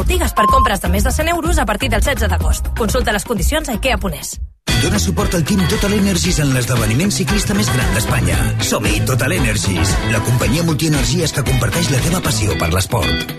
botigues per compres de més de 100 euros a partir del 16 d'agost. Consulta les condicions a IKEA.es. Dona suport al Team Total Energies en l'esdeveniment ciclista més gran d'Espanya. Som-hi, Total Energies, la companyia multienergies que comparteix la teva passió per l'esport.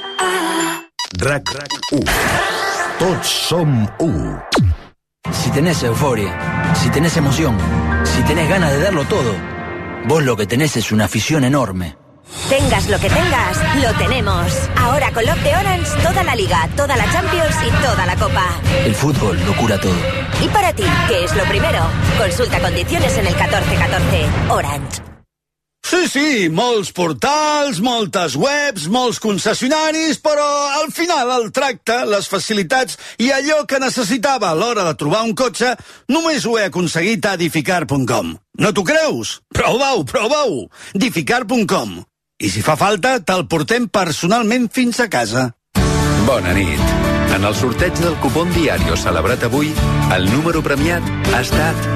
RAC1. Tots som u. Si tenés euforia, si tenés emoción, si tenés ganas de darlo todo, vos lo que tenés es una afición enorme. Tengas lo que tengas, lo tenemos. Ahora con Love de Orange, toda la Liga, toda la Champions y toda la Copa. El fútbol lo cura todo. ¿Y para ti, qué es lo primero? Consulta condiciones en el 1414. Orange. Sí, molts portals, moltes webs, molts concessionaris, però al final el tracte, les facilitats i allò que necessitava a l'hora de trobar un cotxe només ho he aconseguit a Edificar.com. No t'ho creus? Prova-ho! Edificar.com. I si fa falta, te'l portem personalment fins a casa. Bona nit. En el sorteig del cupón Diario celebrat avui, el número premiat ha estat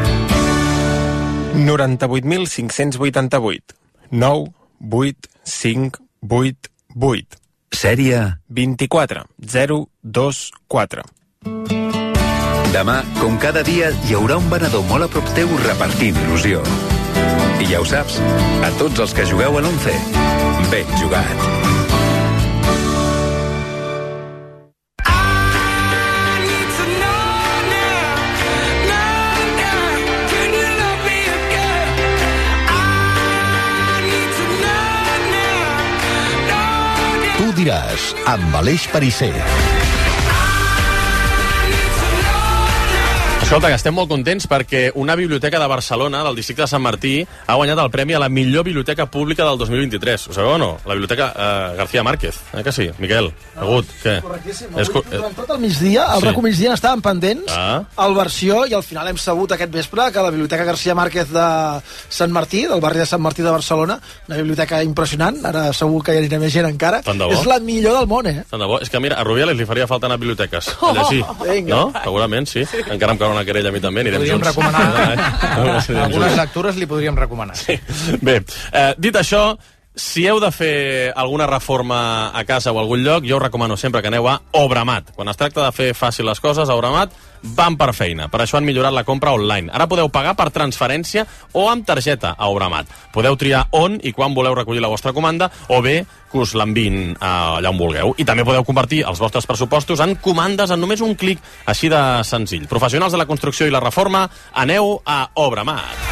98.588. 9, 8, 5, 8, 8. Sèrie 24 0 2 4. Demà, com cada dia, hi haurà un venedor molt a prop teu repartint il·lusió. I ja ho saps, a tots els que jugueu a l'11, ben jugat. Tu diràs, amb Aleix Perisser. Escolta, que estem molt contents perquè una biblioteca de Barcelona, del districte de Sant Martí, ha guanyat el premi a la millor biblioteca pública del 2023. Ho sabeu o no? La biblioteca García Márquez. Que sí? Miquel, Agut, què? Correctíssim. Durant tot el migdia, el RAC1 migdia estaven pendents al versió i al final hem sabut aquest vespre que la biblioteca García Márquez de Sant Martí, del barri de Sant Martí de Barcelona, una biblioteca impressionant, ara segur que hi anirà més gent encara, és la millor del món, Tant de bo. És que mira, a Rubiales li faria falta anar a biblioteques. Llegir. No? Segurament, sí. Encara em cau una querella a mi també, anirem junts. Algunes lectures li podríem recomanar. Sí. Bé, dit això, si heu de fer alguna reforma a casa o a algun lloc, jo us recomano sempre que aneu a Obramat. Quan es tracta de fer fàcil les coses, a Obramat van per feina. Per això han millorat la compra online. Ara podeu pagar per transferència o amb targeta a Obramat. Podeu triar on i quan voleu recollir la vostra comanda o bé que us l'enviïn allà on vulgueu. I també podeu convertir els vostres pressupostos en comandes en només un clic, així de senzill. Professionals de la construcció i la reforma, aneu a Obramat.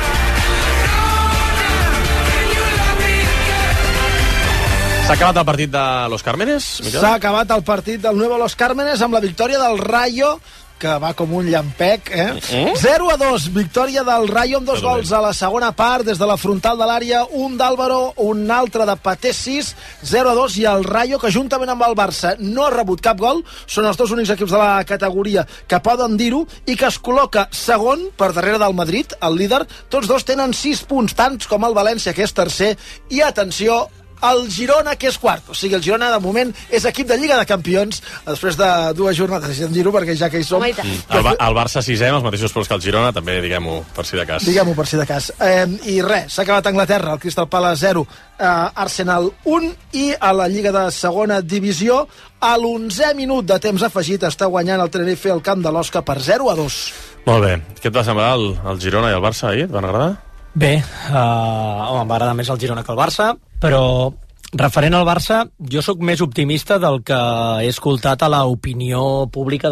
S'ha acabat el partit de Los Cármenes, Miquel? S'ha acabat el partit del Nuevo Los Cármenes amb la victòria del Rayo, que va com un llampec, 0-2, victòria del Rayo amb 2 gols a la segona part, des de la frontal de l'àrea, un d'Álvaro, un altre de Patessis, 0-2, i el Rayo, que juntament amb el Barça no ha rebut cap gol, són els dos únics equips de la categoria que poden dir-ho, i que es col·loca segon per darrere del Madrid, el líder. Tots dos tenen 6 punts, tants com el València, que és tercer, i atenció, el Girona, que és quart. O sigui, el Girona, de moment, és equip de Lliga de Campions, després de 2 jornades, deixem dir-ho, perquè ja que hi som... El Barça 6è, els mateixos punts que el Girona, també, diguem-ho, per si de cas. Diguem-ho, per si de cas. I res, s'ha acabat a Anglaterra, el Crystal Palace 0, Arsenal 1, i a la Lliga de segona divisió, a l'11è minut de temps afegit, està guanyant el Tenerife al camp de l'Osca per 0-2. Molt bé. Què et va semblar el Girona i el Barça ahir? Et van agradar? Bé, home, em va agradar més el Girona que el Barça, però referent al Barça, jo sóc més optimista del que he escoltat a l'opinió pública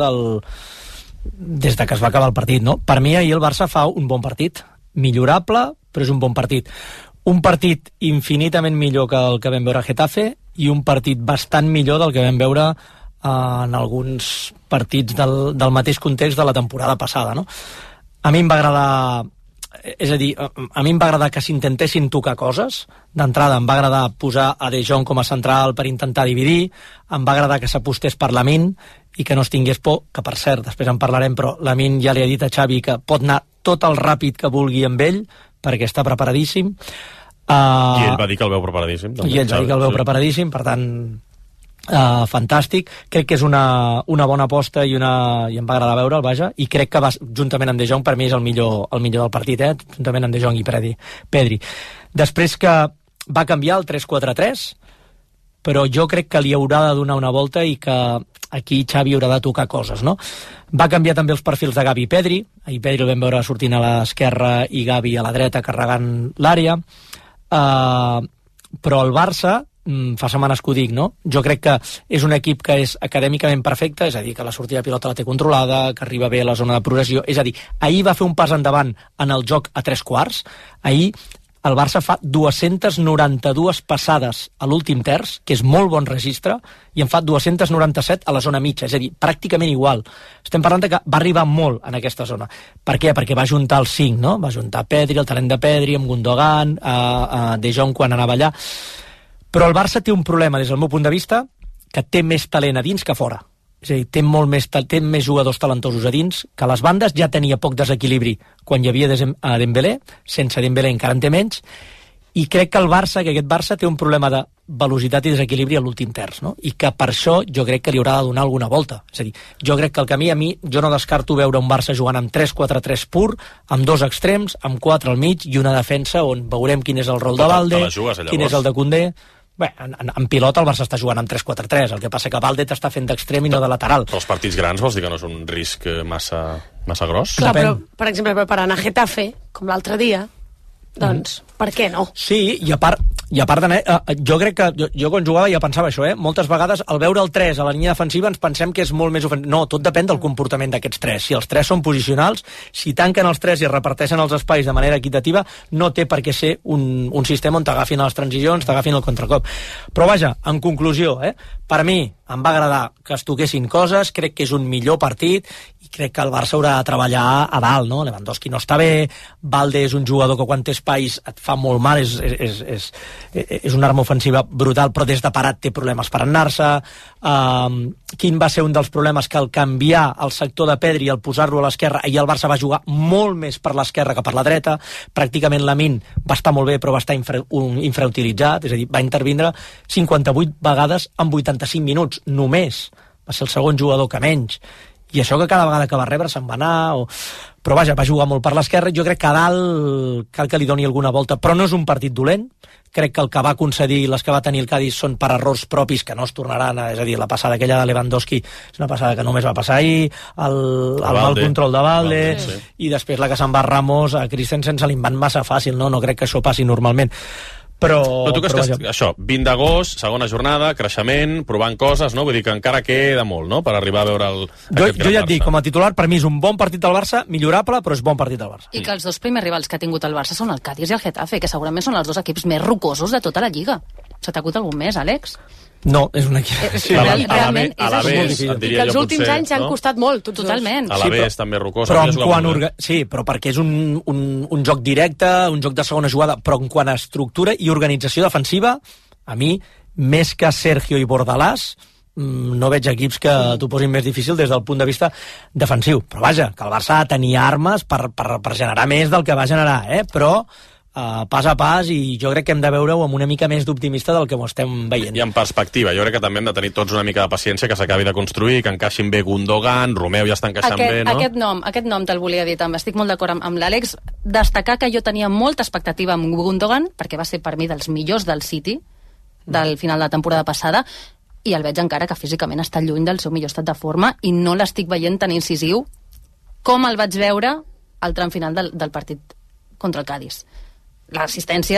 des de que es va acabar el partit, no? Per mi ahir el Barça fa un bon partit, millorable, però és un bon partit. Un partit infinitament millor que el que vam veure a Getafe i un partit bastant millor del que vam veure en alguns partits del mateix context de la temporada passada, no? A mi em va agradar... És a dir, a mi em va agradar que s'intentessin tocar coses. D'entrada em va agradar posar a De Jong com a central per intentar dividir, em va agradar que s'apostés per Lamine i que no es tingués por, que per cert, després en parlarem, però Lamine ja li ha dit a Xavi que pot anar tot el ràpid que vulgui amb ell, perquè està preparadíssim. I ell va dir que el veu preparadíssim. I ell va dir que el veu preparadíssim, per tant... fantàstic, crec que és una bona aposta i em va agradar veure'l, vaja, i crec que juntament amb De Jong per mi és el millor del partit, juntament amb De Jong i Pedri. Després que va canviar el 3-4-3, però jo crec que li haurà de donar una volta i que aquí Xavi haurà de tocar coses, no? Va canviar també els perfils de Gavi i Pedri. Ahir Pedri el vam veure sortint a l'esquerra i Gavi a la dreta carregant l'àrea. Però el Barça, fa setmanes que ho dic, no? Jo crec que és un equip que és acadèmicament perfecte, és a dir, que la sortida de pilota la té controlada, que arriba bé a la zona de progressió, és a dir, ahir va fer un pas endavant en el joc a 3/4, ahir el Barça fa 292 passades a l'últim terç, que és molt bon registre, i en fa 297 a la zona mitja, és a dir, pràcticament igual. Estem parlant de que va arribar molt en aquesta zona. Per què? Perquè va juntar els 5, no? Va juntar Pedri, el talent de Pedri, amb Gundogan, De Jong quan anava allà. Però el Barça té un problema, des del meu punt de vista, que té més talent a dins que fora. És a dir, té més jugadors talentosos a dins, que a les bandes ja tenia poc desequilibri quan hi havia a Dembélé, sense Dembélé encara en té menys, i crec que aquest Barça té un problema de velocitat i desequilibri a l'últim terç, no? I que per això jo crec que li haurà de donar alguna volta. És a dir, jo crec que el camí jo no descarto veure un Barça jugant amb 3-4-3 pur, amb 2 extrems, amb 4 al mig i una defensa on veurem quin és el rol de Valde, quin és el de Koundé. Bé, en pilota el Barça està jugant amb 3-4-3, el que passa que Valde t'està fent d'extrem i no de lateral. Però els partits grans vols dir que no és un risc massa gros? Clar, però, per exemple, preparant a Getafe, com l'altre dia, doncs, per què no? Sí, i a part jo crec que jo quan jugava ja pensava això, moltes vegades al veure el 3 a la línia defensiva ens pensem que és molt més ofensiu. No, tot depèn del comportament d'aquests 3. Si els 3 són posicionals, si tanquen els 3 i es reparteixen els espais de manera equitativa, no té per què ser un sistema on t'agafin a les transicions, t'agafin el contracop. Però vaja, en conclusió, per mi em va agradar que es toquessin coses, crec que és un millor partit i crec que el Barça haurà de treballar a dalt, no? Lewandowski no està bé, Valde és un jugador que quan té espais et fa molt mal, és una arma ofensiva brutal, però des de parat té problemes per anar-se. Quin va ser un dels problemes? Que al canviar el sector de Pedri i al posar-lo a l'esquerra, ahir el Barça va jugar molt més per l'esquerra que per la dreta, pràcticament Lamine va estar molt bé però va estar infrautilitzat, és a dir, va intervindre 58 vegades en 85 minuts, només. Va ser el segon jugador que menys. I això que cada vegada que va rebre se'n va anar... Però vaja, va jugar molt per l'esquerra i jo crec que a dalt cal que li doni alguna volta. Però no és un partit dolent. Crec que el que va concedir, les que va tenir el Cádiz són per errors propis que no es tornaran, és a dir, la passada aquella de Lewandowski és una passada que només va passar ahir, el mal control de Valde, sí. I després la que se'n va a Ramos, a Christensen se li van massa fàcil, no crec que això passi normalment. Però tu creus que això, 20 d'agost, segona jornada, creixement, provant coses, no? Vull dir que encara queda molt, no?, per arribar a veure jo ja et dic, com a titular, per mi és un bon partit del Barça, millorable, però és bon partit del Barça. I que els dos primers rivals que ha tingut el Barça són el Cádiz i el Getafe, que segurament són els dos equips més rocosos de tota la Lliga. Se t'ha acut algun més, Àlex? No, és un equip... Realment és així. I que els últims anys s'han costat molt, totalment. A l'Aves també rocós. Sí, però perquè és un joc directe, un joc de segona jugada, però en quant a estructura i organització defensiva, a mi, més que Sergio i Bordalàs, no veig equips que t'ho posin més difícil des del punt de vista defensiu. Però vaja, que el Barça tenia armes per generar més del que va generar, però... pas a pas, i jo crec que hem de veure-ho amb una mica més d'optimista del que ho estem veient. I en perspectiva, jo crec que també hem de tenir tots una mica de paciència, que s'acabi de construir, que encaixin bé Gundogan, Romeu ja està encaixant bé, no? Aquest nom te'l volia dir també, estic molt d'acord amb l'Àlex, destacar que jo tenia molta expectativa amb Gundogan, perquè va ser per mi dels millors del City, del final de la temporada passada, i el veig encara que físicament està lluny del seu millor estat de forma, i no l'estic veient tan incisiu com el vaig veure al tram final del partit contra el Cádiz. L'assistència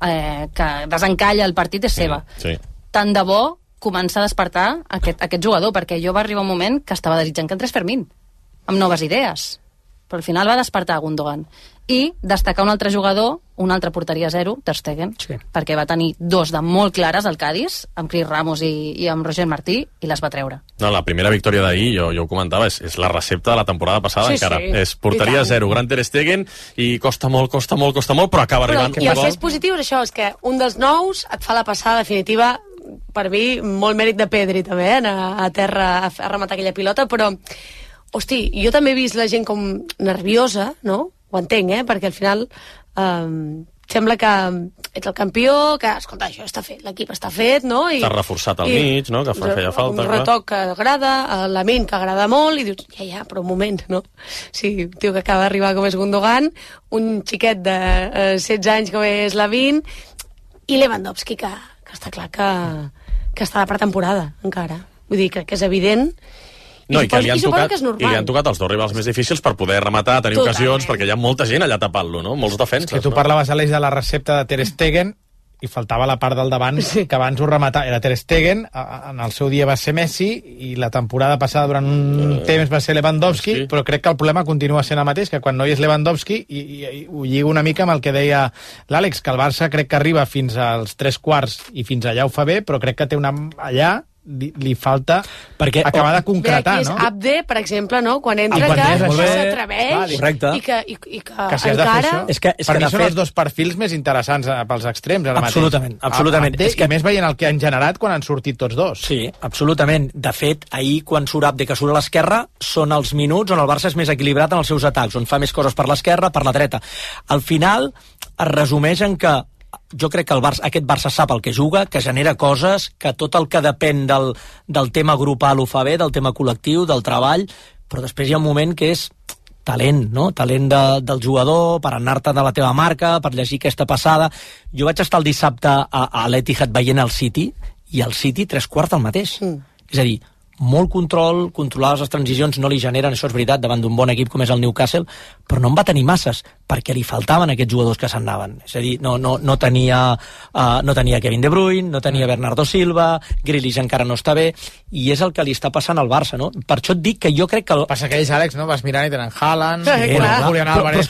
que desencalla el partit és seva. Sí. Tant de bo començar a despertar aquest jugador, perquè jo va arribar un moment que estava desitjant que entrés Fermín amb noves idees, però al final va despertar Gundogan. I destacar un altre jugador, una altra porteria 0, Ter Stegen, sí. Perquè va tenir 2 de molt clares al Cádiz, amb Cris Ramos i amb Roger Martí, i les va treure. No, la primera victòria d'ahir, jo ho comentava, és la recepta de la temporada passada, sí, encara. Sí. És porteria 0, gran Ter Stegen, i costa molt, però acaba arribant. I el que és positiu és això, és que un dels nous et fa la passada definitiva, per mi, molt mèrit de Pedri, també, a terra a rematar aquella pilota, però, hosti, jo també he vist la gent com nerviosa, no?, ho entenc, perquè al final sembla que ets el campió, que, escolta, això està fet, l'equip està fet, no? T'ha reforçat al mig, no?, que feia falta. Un retoc que agrada, Lamine que agrada molt, i dius, ja, però un moment, no? Sí, un tio que acaba d'arribar com és Gundogan, un xiquet de 16 anys com és Lamine, i Lewandowski, que està clar que està de pretemporada, encara. Vull dir, crec que és evident. No, i que li han tocat els dos rivals més difícils per poder rematar, tenir ocasions, perquè hi ha molta gent allà tapant-lo, no? Molts defenses. És que tu parlaves, Àlex, de la recepta de Ter Stegen, i faltava la part del davant que abans ho rematava. Era Ter Stegen, en el seu dia va ser Messi, i la temporada passada durant un temps va ser Lewandowski, però crec que el problema continua sent el mateix, que quan no hi és Lewandowski, i ho lligo una mica amb el que deia l'Àlex, que el Barça crec que arriba fins als 3/4 i fins allà ho fa bé, però crec que té allà li falta acabar de concretar, no? Abde, per exemple, no? Quan entra que s'atreveix i que si has de fer això. Per mi són els dos perfils més interessants pels extrems ara mateix. Absolutament. I més veient el que han generat quan han sortit tots dos. Sí, absolutament. De fet, ahir quan surt Abde, que surt a l'esquerra, són els minuts on el Barça és més equilibrat en els seus atacs, on fa més coses per l'esquerra, per la dreta. Al final es resumeix en que jo crec que aquest Barça sap el que juga, que genera coses, que tot el que depèn del tema grupal ho fa bé, del tema col·lectiu, del treball, però després hi ha un moment que és talent, no? Talent del jugador, per anar-te de la teva marca, per llegir aquesta passada. Jo vaig estar el dissabte a l'Etihad veient el City, i el City 3/4 el mateix. És a dir, molt control, controlar les transicions no li generen, això és veritat, davant d'un bon equip com és el Newcastle, però no en va tenir masses, perquè li faltaven aquests jugadors que s'anaven. És a dir, no tenia Kevin De Bruyne, no tenia Bernardo Silva, Grealish encara no està bé, i és el que li està passant al Barça, no? Per això et dic que jo crec que... Passa que ells, Àlex, no? Vas mirant i tenen Haaland, Julián Álvarez,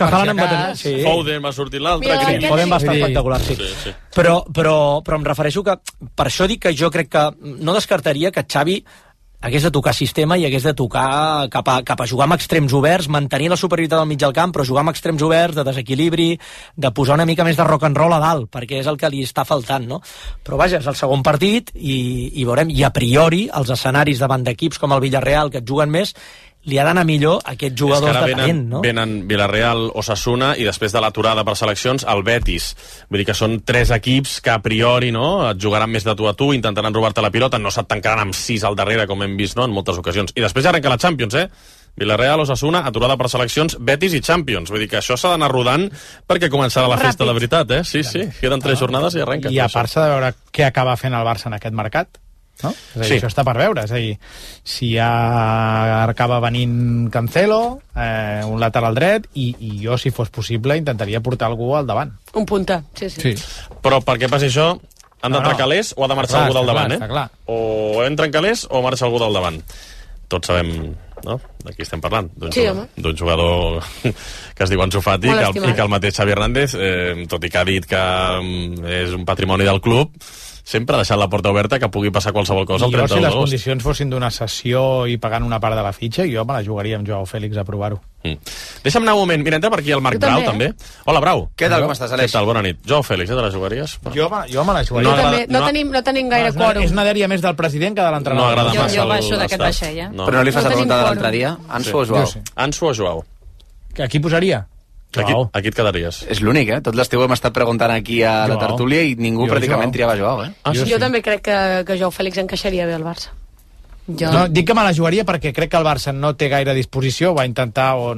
Foden va sortir l'altre, Foden va estar espectacular, sí. Però em refereixo que, per això dic que jo crec que no descartaria que Xavi hagués de tocar sistema i hagués de tocar cap a jugar amb extrems oberts, mantenir la superioritat del mig del camp, però jugar amb extrems oberts, de desequilibri, de posar una mica més de rock and roll a dalt, perquè és el que li està faltant, no? Però vaja, és el segon partit i veurem, i a priori els escenaris davant d'equips com el Villarreal, que et juguen més, li ha d'anar millor a aquests jugadors de talent, no? Venen Villarreal, Osasuna, i després de l'aturada per seleccions, el Betis. Vull dir que són 3 equips que a priori, no?, et jugaran més de tu a tu, intentaran robar-te la pilota, no se't tancaran amb 6 al darrere, com hem vist, no?, en moltes ocasions. I després ja arrenca la Champions, Villarreal, Osasuna, aturada per seleccions, Betis i Champions. Vull dir que això s'ha d'anar rodant perquè començarà la festa de veritat, Sí, queden 3 jornades i arrenca. I a part s'ha de veure què acaba fent el Barça en aquest mercat. No? És a dir, això està per veure, és a dir, si ja acaba venint Cancelo, un lateral dret, i jo, si fos possible, intentaria portar algú al davant. Un punta, sí. Però perquè passi això, han d'entrar calés o ha de marxar algú del davant, clar. O entren calés o marxa algú del davant. Tots sabem, no?, de qui estem parlant. D'un jugador que es diu Ansu Fati i que el mateix Xavi Hernández, tot i que ha dit que és un patrimoni del club, sempre ha deixat la porta oberta que pugui passar qualsevol cosa el 30 d'agost. Si les condicions fossin d'una sessió i pagant una part de la fitxa, jo me la jugaria amb Joao Fèlix a provar-ho. Deixa'm anar un moment. Mira, entra per aquí el Marc Brau, també. Hola, Brau. Què tal, com estàs, Aleix? Què tal, bona nit. Joao Fèlix, te la jugaries? Jo me la jugaria. No tenim gaire quòrum. És una dèria més del president que de l'entrenador. No agrada massa jo baixo d'aquest vaixell, Però no li fas la pregunta de l'altre dia? Ansu o Joao? Ansu o Joao? Qui posaria? Aquí et quedaries. És l'únic, Tot l'estiu hem estat preguntant aquí a la tertúlia i ningú pràcticament triava Joao, Jo també crec que Joao Fèlix encaixaria bé al Barça. No, dic que me la jugaria perquè crec que el Barça no té gaire disposició, va intentar o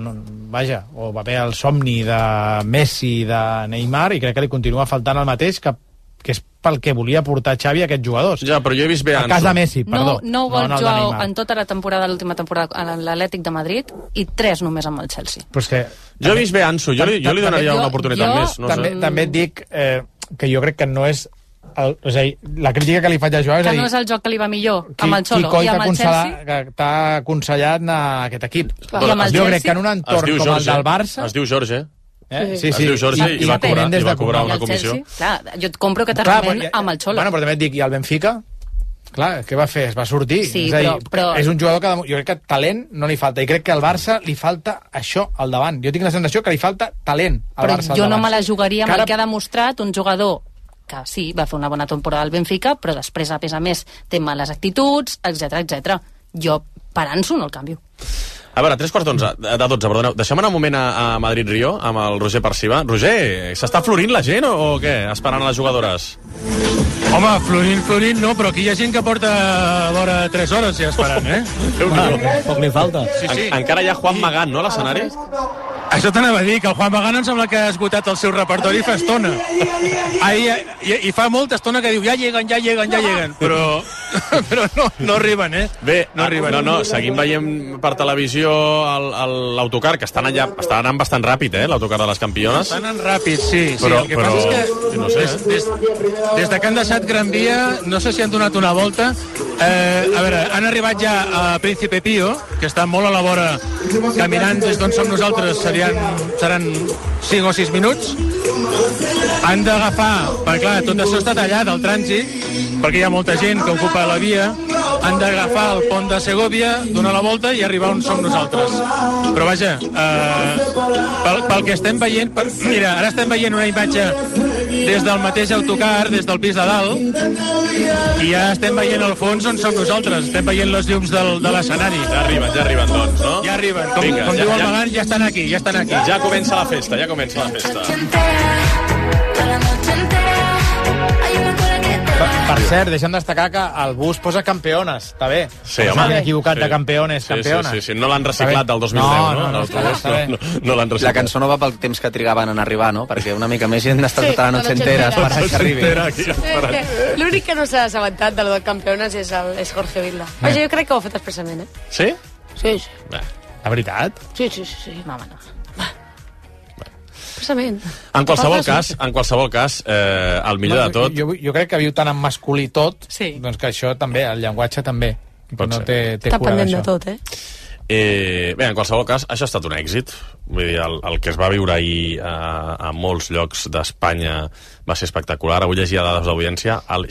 va haver el somni de Messi, de Neymar, i crec que li continua faltant el mateix, que és pel que volia portar Xavi a aquests jugadors. Ja, però jo he vist bé Ansu. A casa Messi, perdó. No ho vol Joao en tota la temporada, l'última temporada, a l'Atlètic de Madrid, i 3 només amb el Chelsea. Però és que... Jo he vist bé Ansu, jo li donaria una oportunitat més. També et dic que jo crec que no és... És a dir, la crítica que li faig a Joao és a dir... Que no és el joc que li va millor, amb el Xolo i amb el Chelsea. Que t'ha aconsellat a aquest equip. Jo crec que en un entorn com el del Barça... Es diu Jorge, Sí. Es diu Jorge i va cobrar una comissió. Clar, jo et compro que t'arriben amb el Xolo. Bueno, però també et dic, i el Benfica? Clar, què va fer? Es va sortir. Sí, és a dir, però... és un jugador que jo crec que talent no li falta, i crec que al Barça li falta això al davant. Jo tinc la sensació que li falta talent al Barça al davant. Però jo no me la jugaria amb el que ha demostrat un jugador que sí, va fer una bona temporada al Benfica, però després, a més, té males actituds, etc. Jo, per Ansu, no el canvio. A veure, 3:15 de 12, perdoneu. Deixem anar un moment a Madrid-Rio amb el Roger Perciba. Roger, s'està florint la gent o què? Esperant a les jugadores? Home, florint no, però aquí hi ha gent que porta vora 3 hores ja esperant, Poc li falta. Sí. Encara hi ha Juan Magán, no, a l'escenari? Això t'anava a dir, que el Juan Magán em sembla que ha esgotat el seu repertori fa estona. I fa molta estona que diu, ja lleguen, però però no arriben, eh? Bé, no arriben. Seguim veient per televisió l'autocar, que està anant bastant ràpid, l'autocar de les campiones. Està anant ràpid, sí. Però, el que passa és que no sé, des de que han deixat Gran Via, no sé si han donat una volta. A veure, han arribat ja a Príncipe Pío, que està molt a la vora, caminant des d'on som nosaltres, seran 5 o 6 minuts. Han d'agafar, perquè clar, tot això està tallat, el trànsit, perquè hi ha molta gent que ocupa la via. Han d'agafar el pont de Segovia, donar la volta i arribar on som nosaltres. Però vaja, pel que estem veient... Mira, ara estem veient una imatge des del mateix autocar, des del pis de dalt, i ja estem veient al fons on som nosaltres. Estem veient les llums de l'escenari. Ja arriben, doncs, no? Ja arriben. Com diu el Magán, ja estan aquí. Ja comença la festa. Per cert, deixem destacar que el bus posa campeones, està bé. Sí, home. S'han equivocat de campeones. Sí. No l'han reciclat del 2010, no? No l'han reciclat. La cançó no va pel temps que trigaven en arribar, no? Perquè una mica més gent està tota la noche entera esperant que arribi. L'únic que no s'ha assabentat de lo del Campeones és Jorge Vilda. Vaja, jo crec que ho ha fet expressament, Sí? Sí. La veritat? Sí. Home, no. Expressament. En qualsevol cas, el millor de tot... Jo crec que viu tan en masculí tot, doncs que això també, el llenguatge també. No té està cura pendent d'això. de tot, Bé, en qualsevol cas, això ha estat un èxit. Vull dir, el que es va viure ahir a molts llocs d'Espanya va ser espectacular. Avui llegia dades d'audiència, el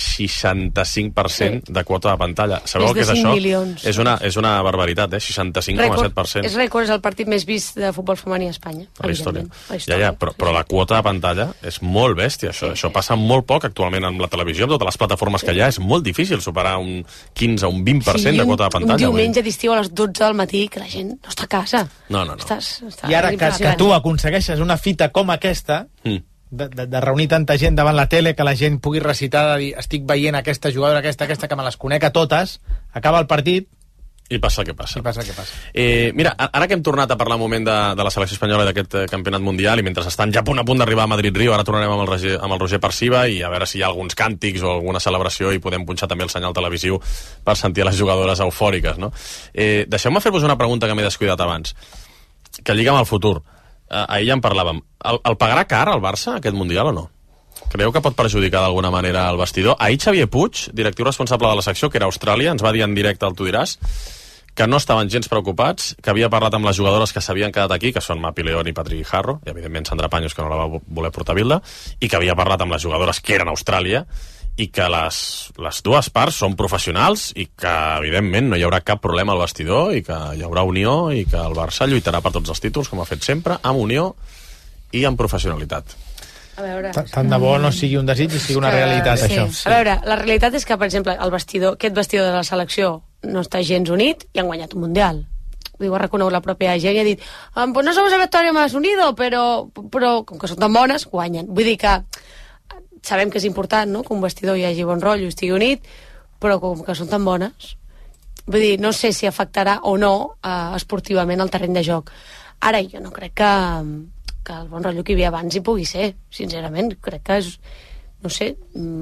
65% de quota de pantalla. Sabeu el que és això? Milions. És una barbaritat, 65,7%. És rècord, és el partit més vist de futbol femení a Espanya. A la història. Ja, però la quota de pantalla és molt bèstia. Això passa molt poc actualment amb la televisió, amb totes les plataformes que hi ha. És molt difícil superar un 15 o un 20% de quota de pantalla. Un diumenge d'estiu a les 12 del matí que la gent no està a casa. No. I ara que tu aconsegueixes una fita com aquesta, de reunir tanta gent davant la tele, que la gent pugui recitar, de dir, estic veient aquesta jugadora, aquesta, que me les conec a totes, acaba el partit... I passa el que passa. Mira, ara que hem tornat a parlar un moment de la selecció espanyola d'aquest campionat mundial, i mentre estan ja a punt d'arribar a Madrid-Rio, ara tornarem amb el Roger Perciba i a veure si hi ha alguns càntics o alguna celebració i podem punxar també el senyal televisiu per sentir les jugadores eufòriques, no? Deixeu-me fer-vos una pregunta que m'he descuidat abans, que lliga amb el futur. Ahir ja en parlàvem. El pagarà car el Barça, aquest Mundial, o no? Creieu que pot perjudicar d'alguna manera el vestidor? Ahir Xavier Puig, directiu responsable de la secció, que era a Austràlia, ens va dir en directe al Tu diràs que no estaven gens preocupats, que havia parlat amb les jugadores que s'havien quedat aquí, que són Mapi León i Patrick Guijarro, i evidentment Sandra Paños, que no la va voler portar Bilda, i que havia parlat amb les jugadores que eren a Austràlia, i que les dues parts són professionals i que, evidentment, no hi haurà cap problema al vestidor i que hi haurà unió i que el Barça lluitarà per tots els títols, com ha fet sempre, amb unió i amb professionalitat. A veure... Tant de bo no sigui un desig i sigui una realitat, això. A veure, la realitat és que, per exemple, aquest vestidor de la selecció no està gens unit i han guanyat un Mundial. Ho ha reconegut la pròpia gent i ha dit pues no somos el vestuario más unido, però com que són tan bones, guanyen. Vull dir que sabem que és important, no?, que un vestidor hi hagi bon rotllo i estigui unit, però com que són tan bones, vull dir, no sé si afectarà o no esportivament el terreny de joc. Ara, jo no crec que el bon rotllo que hi havia abans hi pugui ser, sincerament. Crec que és, no sé,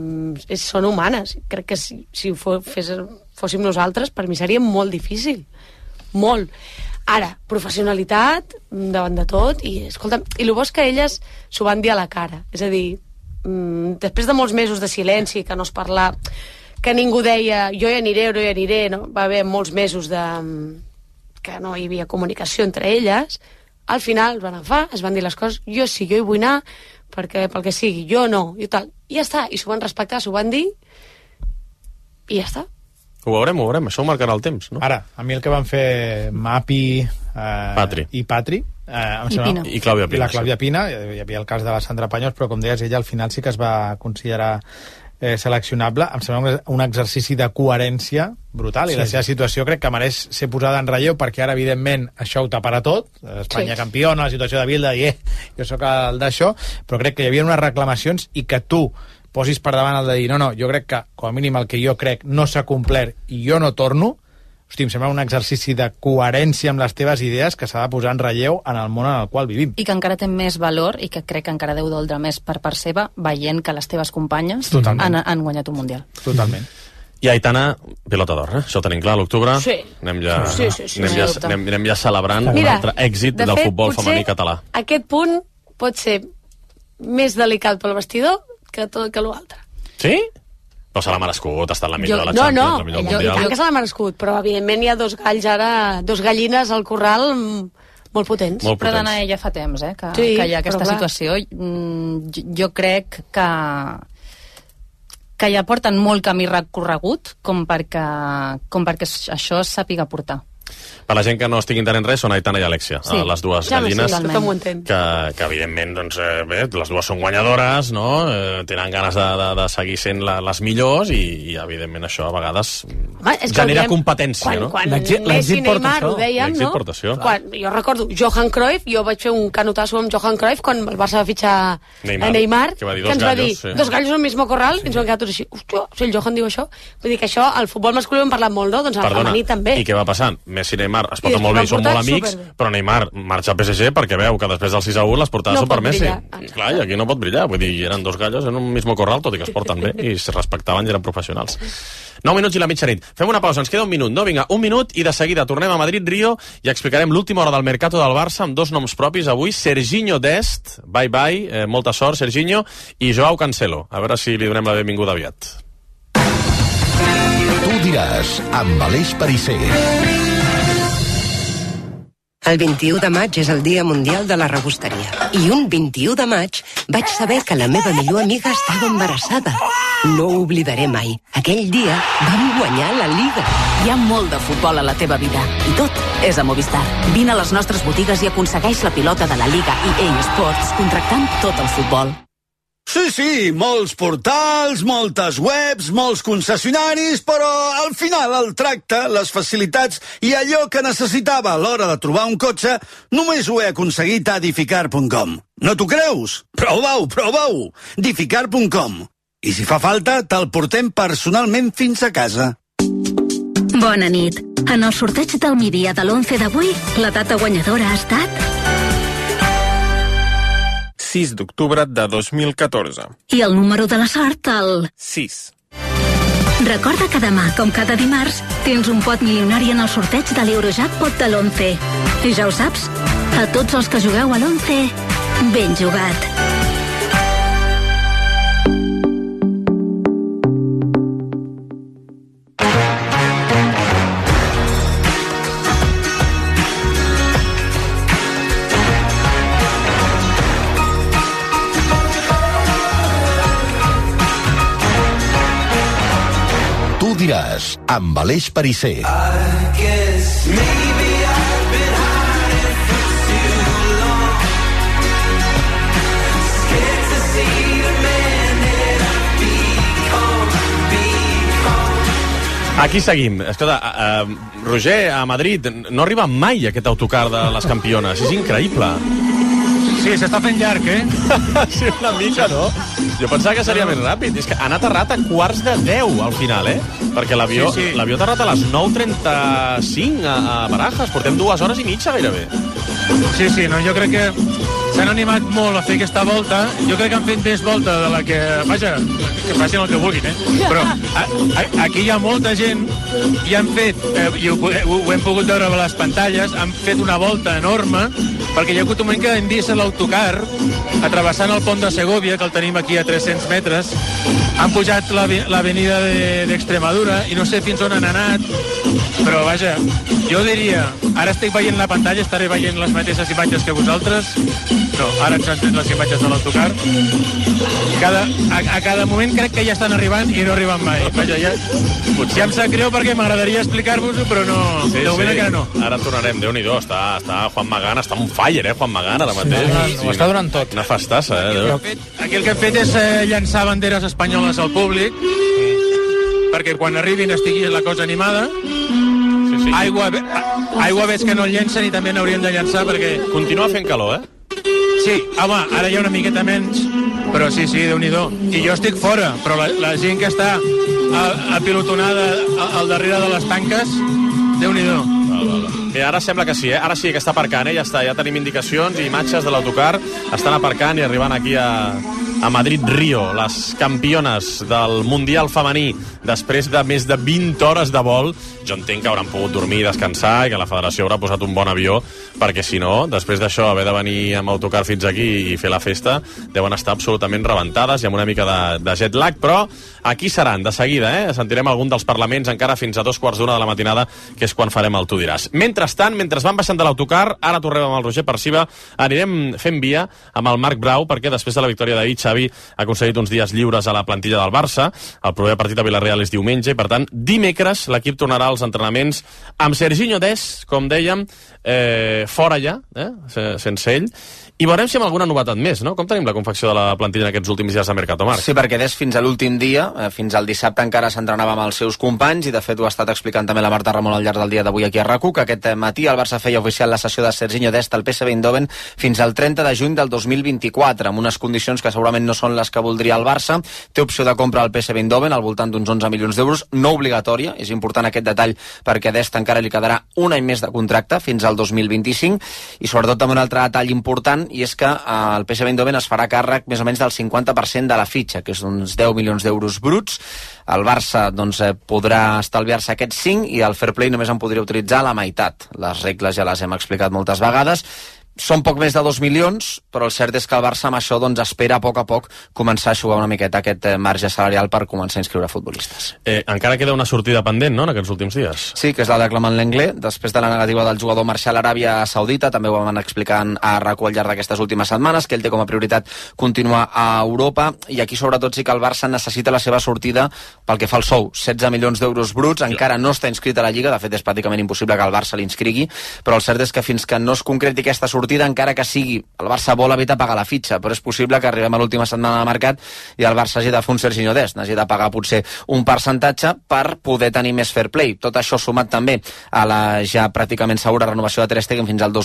són humanes. Crec que si fóssim nosaltres, per mi seria molt difícil. Molt. Ara, professionalitat davant de tot, i escolta, i el bo és que elles s'ho van dir a la cara. És a dir, després de molts mesos de silenci, que no es parla, que ningú deia jo hi aniré, no? Va haver molts mesos que no hi havia comunicació entre elles. Al final van agafar, es van dir les coses, jo sí, jo hi vull anar pel que sigui, jo no, i tal. I ja està, i s'ho van respectar, s'ho van dir, i ja està. Ho veurem, això ho marcarà el temps, no? Ara, a mi el que van fer Mapi i Patri, i Clàudia Pina. I la Clàudia Pina, hi havia el cas de la Sandra Paños, però com deies, ella al final sí que es va considerar seleccionable. Em sembla un exercici de coherència brutal, i la seva situació crec que mereix ser posada en relleu, perquè ara, evidentment, això ho taparà tot. Espanya campiona, la situació de Bilda, i jo sóc el d'això, però crec que hi havia unes reclamacions i que tu posis per davant el de dir, no, jo crec que, com a mínim, el que jo crec no s'ha complert i jo no torno. Hosti, em sembla un exercici de coherència amb les teves idees que s'ha de posar en relleu en el món en el qual vivim. I que encara té més valor i que crec que encara deu doldre més per part seva, veient que les teves companyes han guanyat un Mundial. Totalment. I Aitana, pilota d'or, Això ho tenim clar, a l'octubre. Sí. Anem ja celebrant un altre èxit del futbol femení català. Aquest punt pot ser més delicat pel vestidor que l'altre. Sí? Però se l'ha merescut, ha estat la millor de la Champions, la millor mundial. Jo que se l'ha merescut, però evidentment hi ha dos galls ara, dos gallines al corral molt potents. Però d'anar ella fa temps, que hi ha aquesta situació. Jo crec que ja porten molt camí recorregut com perquè això es sàpiga portar. Per la gent que no estigui entenent res, són Aitana i Alexia, les dues gallines, que evidentment, les dues són guanyadores, no? Tenen ganes de seguir sent les millors i evidentment això a vegades genera competència, no? Quan Messi i Neymar ho dèiem, no? Jo recordo Johan Cruyff, jo vaig fer un canotasso amb Johan Cruyff quan el Barça va fitxar a Neymar, que ens va dir dos gallos en el mismo corral, i ens vam quedar tots així, hòstia, si el Johan diu això, vull dir que això, al futbol masculí ho hem parlat molt, no? Doncs al femení també. I què va passant? Messi i Neymar es porten molt bé i són molt amics, però Neymar marxa al PSG perquè veu que després del 6-1 les portava super Messi. Clar, i aquí no pot brillar. Vull dir, eren dos gallos en un mismo corral, tot i que es porten bé i se respectaven i eren professionals. 9 minuts i la mitjanit. Fem una pausa, ens queda un minut, no? Vinga, un minut i de seguida tornem a Madrid-Rio i explicarem l'última hora del mercato del Barça amb dos noms propis avui, Serginho Dest, bye, molta sort, Serginho, i Joao Cancelo. A veure si li donem la benvinguda aviat. Tu diràs, amb Aleix Perisser. El 21 de maig és el Dia Mundial de la Rebosteria. I un 21 de maig vaig saber que la meva millor amiga estava embarassada. No ho oblidaré mai. Aquell dia vam guanyar la Liga. Hi ha molt de futbol a la teva vida i tot és a Movistar. Vine a les nostres botigues i aconsegueix la pilota de la Liga EA Sports contractant tot el futbol. Sí, molts portals, moltes webs, molts concessionaris, però al final el tracte, les facilitats i allò que necessitava a l'hora de trobar un cotxe només ho he aconseguit a Dificar.com. No t'ho creus? Prova-ho! Dificar.com. I si fa falta, te'l portem personalment fins a casa. Bona nit. En el sorteig del migdia de l'11 d'avui, la data guanyadora ha estat 6 d'octubre de 2014. I el número de la sort, el 6. Recorda que demà, com cada dimarts, tens un pot milionari en el sorteig de l'Eurojackpot de l'11. I ja ho saps, a tots els que jugueu a l'11, ben jugat. Diràs, amb Aleix Perisser. Aquí seguim. Escolta, Roger, a Madrid no arriba mai aquest autocar de les campiones. És increïble. Sí, s'està fent llarg, Sí, una mica, no? Jo pensava que seria més ràpid. És que han aterrat a 9:45 al final, Perquè l'avió ha aterrat a les 9:35 a Barajas. Portem 2 hores i mitja gairebé. Sí, no, jo crec que s'han animat molt a fer aquesta volta. Jo crec que han fet més volta de la que... Vaja, que facin el que vulguin, Però aquí hi ha molta gent i han fet, i ho hem pogut veure a les pantalles, han fet una volta enorme, perquè hi ha hagut un moment que hem vist l'autocar atrevessant el pont de Segovia, que el tenim aquí a 300 metres, han pujat l'avenida d'Extremadura i no sé fins on han anat, però vaja, jo diria, ara estic veient la pantalla, estaré veient les mateixes imatges que vosaltres. No, ara ens han tret les imatges de l'autocar. A cada moment crec que ja estan arribant i no arriben mai. Vaja, ja em sap greu perquè m'agradaria explicar-vos-ho, però no. De moment encara no. Ara tornarem, Déu-n'hi-do, està Juan Magán, està on fire, Juan Magán, ara mateix. Ho està donant tot. Una festassa, Aquí el que hem fet és llançar banderes espanyoles al públic, perquè quan arribin estigui la cosa animada. Aigua veig que no el llencen i també n'hauríem de llançar perquè... Continua fent calor, Sí, home, ara hi ha una miqueta menys, però sí, Déu-n'hi-do. I jo estic fora, però la gent que està apilotonada al darrere de les tanques, Déu-n'hi-do. Mira, ara sembla que sí, Ara sí que està aparcant, Ja tenim indicacions i imatges de l'autocar. Estan aparcant i arribant aquí a a Madrid-Rio, les campiones del Mundial femení, després de més de 20 hores de vol. Jo entenc que hauran pogut dormir i descansar i que la federació haurà posat un bon avió, perquè si no, després d'això, haver de venir amb autocar fins aquí i fer la festa, deuen estar absolutament rebentades i amb una mica de jet lag, però aquí seran, de seguida, sentirem algun dels parlaments encara fins a 2:15 de la matinada, que és quan farem el Tu diràs. Mentrestant, mentre van baixant de l'autocar, ara tornem amb el Roger Perciba, anirem fent via amb el Marc Brau, perquè després de la victòria d'ahir, Xavi ha aconseguit uns dies lliures a la plantilla del Barça. El proper partit a Villarreal és diumenge i, per tant, dimecres l'equip tornarà als entrenaments amb Serginho Dest, com dèiem, fora ja, sense ell. I veurem si amb alguna novetat més, no? Com tenim la confecció de la plantilla en aquests últims dies de Mercato, Marc? Sí, perquè des fins a l'últim dia, fins al dissabte encara s'entrenava amb els seus companys, i de fet ho ha estat explicant també la Marta Ramon al llarg del dia d'avui aquí a RAC1, que aquest matí el Barça feia oficial la sessió de Serginho Dest al PSV Eindhoven fins al 30 de juny del 2024, amb unes condicions que segurament no són les que voldria el Barça. Té opció de compra al PSV Eindhoven al voltant d'uns 11 milions d'euros, no obligatòria, és important aquest detall perquè Dest encara li quedarà un any més de contracte fins al 2025, i sobretot també un altre detall important, i és que el PSV Eindhoven es farà càrrec més o menys del 50% de la fitxa, que és d'uns 10 milions d'euros bruts. El Barça podrà estalviar-se aquests 5 i el fair play només en podria utilitzar la meitat. Les regles ja les hem explicat moltes vegades. Són poc més de 2 milions, però el cert és que el Barça amb això espera a poc començar a jugar una miqueta aquest marge salarial per començar a inscriure futbolistes. Encara queda una sortida pendent, no?, en aquests últims dies. Sí, que és la de Clement Lenglet, després de la negativa del jugador marxar a l'Aràbia Saudita. També ho van explicant a RAC1 al llarg d'aquestes últimes setmanes, que ell té com a prioritat continuar a Europa, i aquí sobretot sí que el Barça necessita la seva sortida pel que fa al sou. 16 milions d'euros bruts, encara no està inscrit a la Lliga, de fet és pràcticament impossible que el Barça l'inscrigui, però el cert és que fins que no es concreti aquesta sortida, encara que sigui, el Barça vol evitar pagar la fitxa, però és possible que arribem a l'última setmana de mercat i el Barça hagi de fer un Serginho Dest, hagi de pagar potser un percentatge per poder tenir més fair play. Tot això sumat també a la ja pràcticament segura renovació de Ter Stegen fins al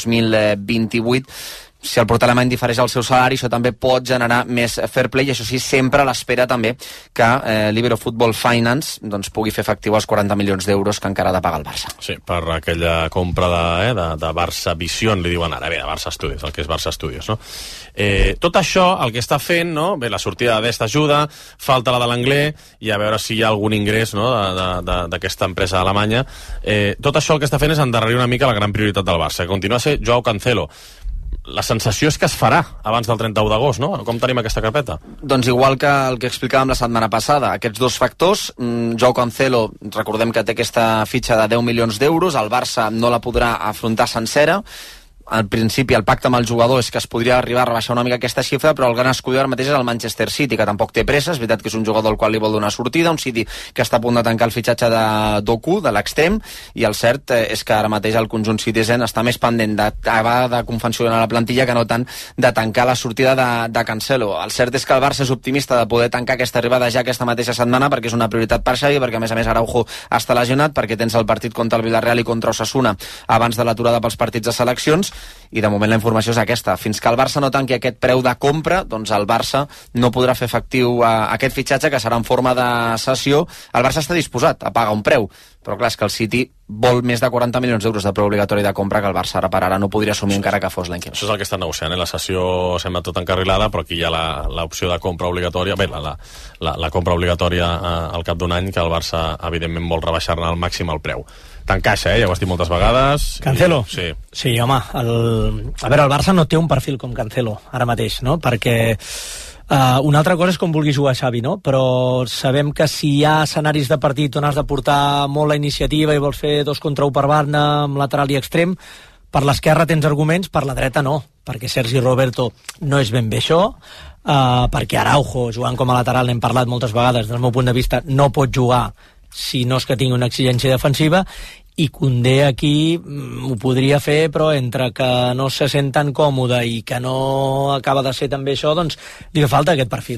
2028. Si el porter alemany difereix el seu salari, això també pot generar més fair play, i això sí, sempre a l'espera també que Libero Football Finance pugui fer efectiu els 40 milions d'euros que encara ha de pagar el Barça. Sí, per aquella compra de Barça Vision, li diuen ara, bé, de Barça Studios, el que és Barça Studios, no? Tot això, el que està fent, no? Bé, la sortida d'Est ajuda, falta la de l'Anglès, i a veure si hi ha algun ingrés, no?, d'aquesta empresa alemanya. Tot això el que està fent és endarrerir una mica la gran prioritat del Barça, que continua a ser Joao Cancelo. La sensació és que es farà abans del 31 d'agost, no? Com tenim aquesta carpeta? Doncs igual que el que explicàvem la setmana passada, aquests dos factors. Joao Cancelo, recordem que té aquesta fitxa de 10 milions d'euros, el Barça no la podrà afrontar sencera. Al principi el pacte amb el jugador és que es podria arribar a rebaixar una mica aquesta xifra, però el gran escuder ara mateix és el Manchester City, que tampoc té pressa. És veritat que és un jugador al qual li vol donar sortida, un City que està a punt de tancar el fitxatge de Doku, de l'extrem, i el cert és que ara mateix el conjunt Citizen està més pendent d'acabar de confeccionar la plantilla que no tant de tancar la sortida de Cancelo. El cert és que el Barça és optimista de poder tancar aquesta arribada ja aquesta mateixa setmana, perquè és una prioritat per Xavi, perquè a més Araujo està lesionat, perquè tens el partit contra el Villarreal i contra Osasuna abans de l'aturada pels partits de seleccions, i de moment la informació és aquesta. Fins que el Barça no tanqui aquest preu de compra, doncs el Barça no podrà fer efectiu aquest fitxatge, que serà en forma de cessió. El Barça està disposat a pagar un preu, però clar, és que el City vol més de 40 milions d'euros de preu obligatori de compra, que el Barça ara per ara no podria assumir encara que fos l'any que ve. Això és el que està negociant, La cessió sembla tot encarrilada, però aquí hi ha l'opció de compra obligatòria, bé, la compra obligatòria al cap d'un any, que el Barça evidentment vol rebaixar-ne al màxim el preu. T'encaixa, ja ho has dit moltes vegades. Cancelo? Sí. Sí, home, a veure, el Barça no té un perfil com Cancelo ara mateix, no? Perquè una altra cosa és com vulgui jugar Xavi, no? Però sabem que si hi ha escenaris de partit on has de portar molt la iniciativa i vols fer 2 contra 1 per banda amb lateral i extrem, per l'esquerra tens arguments, per la dreta no, perquè Sergi Roberto no és ben bé això, perquè Araujo, jugant com a lateral, n'hem parlat moltes vegades, del meu punt de vista, no pot jugar si no és que tingui una exigència defensiva, i Koundé aquí ho podria fer, però entre que no se sent tan còmode i que no acaba de ser també això, doncs li fa falta aquest perfil.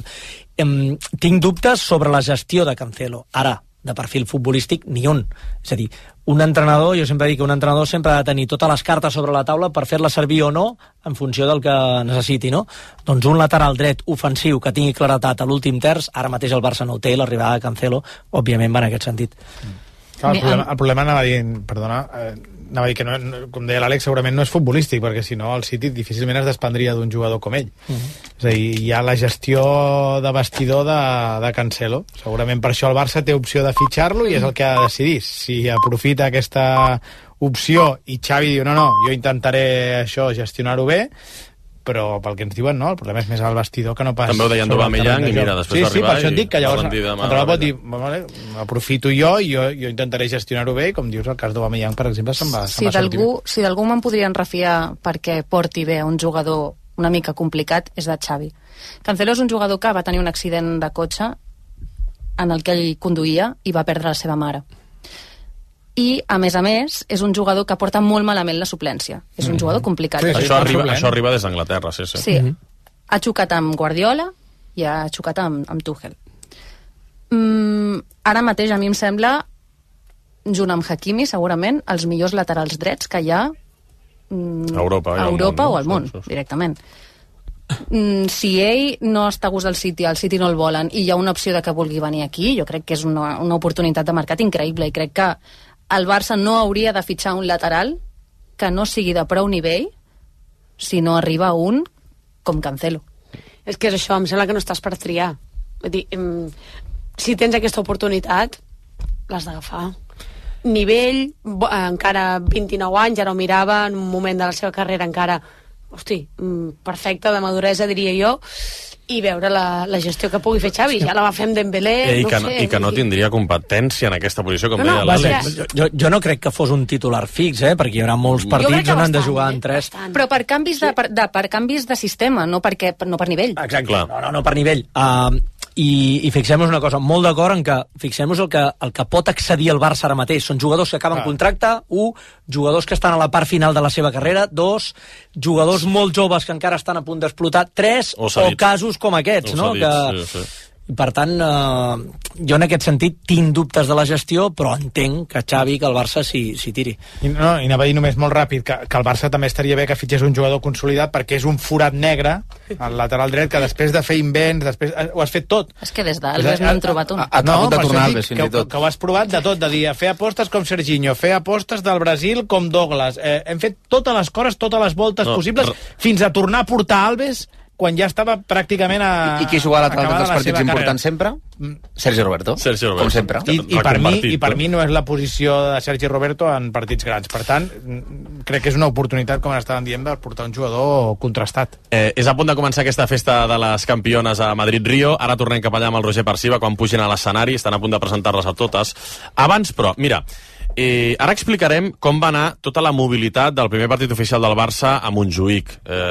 Tinc dubtes sobre la gestió de Cancelo. Ara, de perfil futbolístic, ni un. És a dir, un entrenador, jo sempre dic que un entrenador sempre ha de tenir totes les cartes sobre la taula per fer-la servir o no en funció del que necessiti, no? Doncs un lateral dret ofensiu que tingui claretat a l'últim terç, ara mateix el Barça no ho té, l'arribada de Cancelo, òbviament va en aquest sentit. Clar, el problema anava dient, perdona, anava a dir que, com deia l'Àlex, segurament no és futbolístic, perquè si no el City difícilment es desprendria d'un jugador com ell. És a dir, hi ha la gestió de vestidor de Cancelo. Segurament per això el Barça té opció de fitxar-lo i és el que ha de decidir. Si aprofita aquesta opció i Xavi diu no, jo intentaré això, gestionar-ho bé, però pel que ens diuen no, el problema és més al vestidor que no pas... També ho deien d'Aubameyang i mira, després va arribar... Sí, per això et dic que llavors pot dir, aprofito jo intentaré gestionar-ho bé, com dius, el cas d'Aubameyang, per exemple, se'n va sortir bé. Si d'algú me'n podrien refiar perquè porti bé a un jugador una mica complicat, és de Xavi. Cancelo és un jugador que va tenir un accident de cotxe en el que ell conduïa i va perdre la seva mare. I, a més, és un jugador que porta molt malament la suplència. És un jugador complicat. Sí, això arriba des d'Anglaterra, sí. Sí, ha xocat amb Guardiola i ha xocat amb Tuchel. Ara mateix, a mi em sembla, junt amb Hakimi, segurament, els millors laterals drets que hi ha a Europa o al món, directament. Si ell no està a gust del City, el City no el volen, i hi ha una opció de que vulgui venir aquí, jo crec que és una oportunitat de mercat increïble, i crec que el Barça no hauria de fitxar un lateral que no sigui de prou nivell si no arriba un com Cancelo. És que és això, em sembla que no estàs per triar. Vull dir, si tens aquesta oportunitat, l'has d'agafar. Nivell, encara 29 anys, ara ho mirava, en un moment de la seva carrera encara, perfecte, de maduresa, diria jo, i veure la gestió que pugui fer Xavi. Ja la va fer amb Dembélé, I que no tindria competència en aquesta posició, com deia l'Àlex. Jo no crec que fos un titular fix, perquè hi haurà molts partits on han de jugar en 3. Però per canvis de sistema, no per nivell. Exacte, no per nivell. I fixem-nos una cosa, molt d'acord en que fixem-nos el que pot accedir el Barça ara mateix. Són jugadors que acaben contracte, 1, jugadors que estan a la part final de la seva carrera, 2, jugadors molt joves que encara estan a punt d'explotar, 3, o casos com aquests, no? I per tant, jo en aquest sentit tinc dubtes de la gestió, però entenc que Xavi, que el Barça s'hi tiri. I anava a dir només molt ràpid que el Barça també estaria bé que fitxés un jugador consolidat, perquè és un forat negre al lateral dret que després de fer invents, ho has fet tot. És que des d'Albes no hem trobat un. Que ho has provat de tot, de dir, fer apostes com Serginho, fer apostes del Brasil com Douglas, hem fet totes les coses, totes les voltes possibles, fins a tornar a portar Alves quan ja estava pràcticament I qui juga a lateral dels partits importants sempre? Sergi Roberto, com sempre. I per mi no és la posició de Sergi Roberto en partits grans. Per tant, crec que és una oportunitat, com estàvem dient, de portar un jugador contrastat. És a punt de començar aquesta festa de les campiones a Madrid-Rio. Ara tornem cap allà amb el Roger Parciva quan pugin a l'escenari. Estan a punt de presentar-les a totes. Abans, però, mira, ara explicarem com va anar tota la mobilitat del primer partit oficial del Barça a Montjuïc.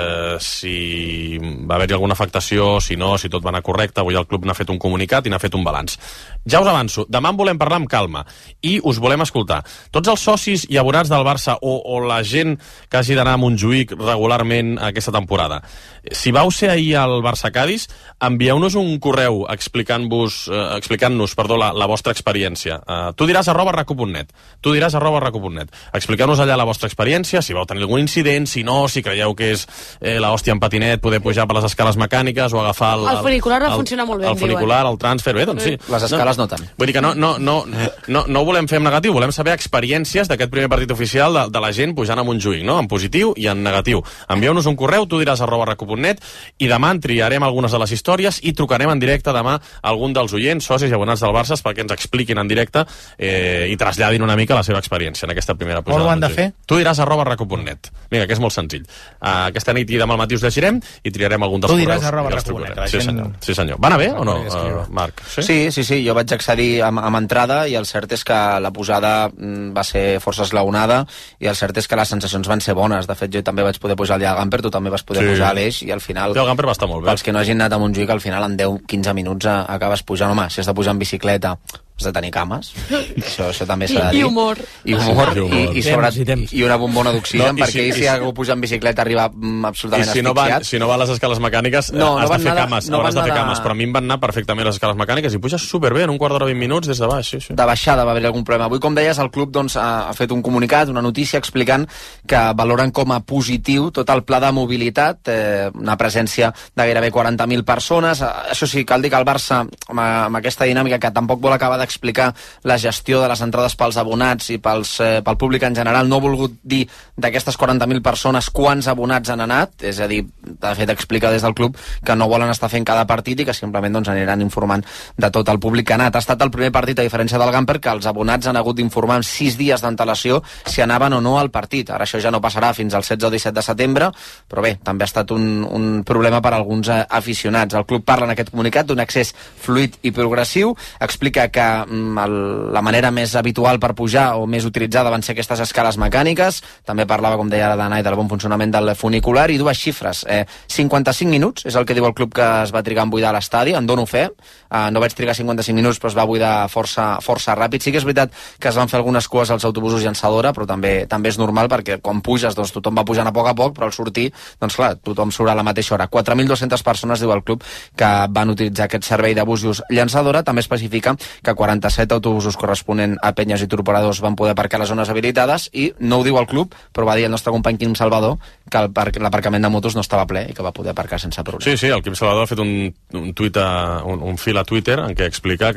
Si va haver-hi alguna afectació, si no, si tot va anar correcte. Avui el club n'ha fet un comunicat i n'ha fet un balanç. Ja us avanço, demà en volem parlar amb calma i us volem escoltar. Tots els socis i abonats del Barça o la gent que hagi d'anar a Montjuïc regularment aquesta temporada, si vau ser ahir al Barça-Cadis, envieu-nos un correu explicant-nos la vostra experiència. Tu diràs @raco.net. Expliqueu-nos allà la vostra experiència, si vau tenir algun incident, si no, si creieu que és l'hòstia en patinet, poder pujar per les escales mecàniques o agafar el funicular va funcionar molt bé, el funicular, el transfer, bé, doncs sí. Les escales no tant. Vull dir que no ho volem fer en negatiu, volem saber experiències d'aquest primer partit oficial de la gent pujant a Montjuïc, no? En positiu i en negatiu. Envieu-nos un correu, tu diràs @raco.net, i demà en triarem algunes de les històries i trucarem en directe demà a algun dels oients, socis i abonats del Barça perquè ens expliquin en directe i traslladin una mica la seva experiència en aquesta primera pujada. On ho han de fer? Tu diràs @raco.net. Vinga, que és molt senzill. Aquesta nit i demà al matí us llegirem i triarem algun dels correus. Tu diràs @raco.net. Sí, senyor. Va anar bé o no, Marc? Sí, jo vaig accedir amb entrada i el cert és que la pujada va ser força esglaonada i el cert és que les sensacions van ser bones. De fet, jo també vaig poder pujar al Gamper, tu també vas poder pujar a l'Eix i al final... El Gamper va estar molt bé. Pels que no hagin anat a Montjuïc, al final en 10-15 minuts acabes pujant. Home, si has de pujar en bicicleta has de tenir cames, això també s'ha de dir. I humor. I una bombona d'oxigen, perquè si algú puja en bicicleta arriba absolutament asfixiat. Si no va a les escales mecàniques, has de fer cames, hauràs de fer cames, però a mi em van anar perfectament les escales mecàniques i puges superbé en un quart d'hora, 20 minuts des de baix. De baixada va haver-hi algun problema. Avui, com deies, el club ha fet un comunicat, una notícia explicant que valoren com a positiu tot el pla de mobilitat, una presència de gairebé 40.000 persones. Això sí, cal dir que el Barça, amb aquesta dinàmica que tampoc vol acabar de explicar la gestió de les entrades pels abonats i pel públic en general. No ha volgut dir d'aquestes 40.000 persones quants abonats han anat, és a dir, de fet explica des del club que no volen estar fent cada partit i que simplement doncs, aniran informant de tot el públic que ha anat. Ha estat el primer partit, a diferència del Gamper, que els abonats han hagut d'informar amb 6 dies d'antelació si anaven o no al partit. Ara això ja no passarà fins al 16 o 17 de setembre, però bé, també ha estat un problema per a alguns aficionats. El club parla en aquest comunicat d'un accés fluid i progressiu, explica que la manera més habitual per pujar o més utilitzada van ser aquestes escales mecàniques, també parlava, com deia ara, d'Anai, del bon funcionament del funicular, i dues xifres, 55 minuts, és el que diu el club que es va trigar en buidar l'estadi, en dono fe, no vaig trigar 55 minuts, però es va buidar força ràpid. Sí que és veritat que es van fer algunes cues als autobusos llançadora, però també és normal, perquè quan puges, doncs tothom va pujant a poc, però al sortir, doncs clar, tothom surt a la mateixa hora. 4.200 persones, diu el club, que van utilitzar aquest servei de busos llançadora. També especifica que 47 autobusos corresponent a penyes i torperadors van poder aparcar les zones habilitades, i no ho diu el club, però va dir el nostre company Quim Salvador que l'aparcament de motos no estava ple i que va poder aparcar sense problema. Sí, el Quim Salvador ha fet un fil a Twitter en què explica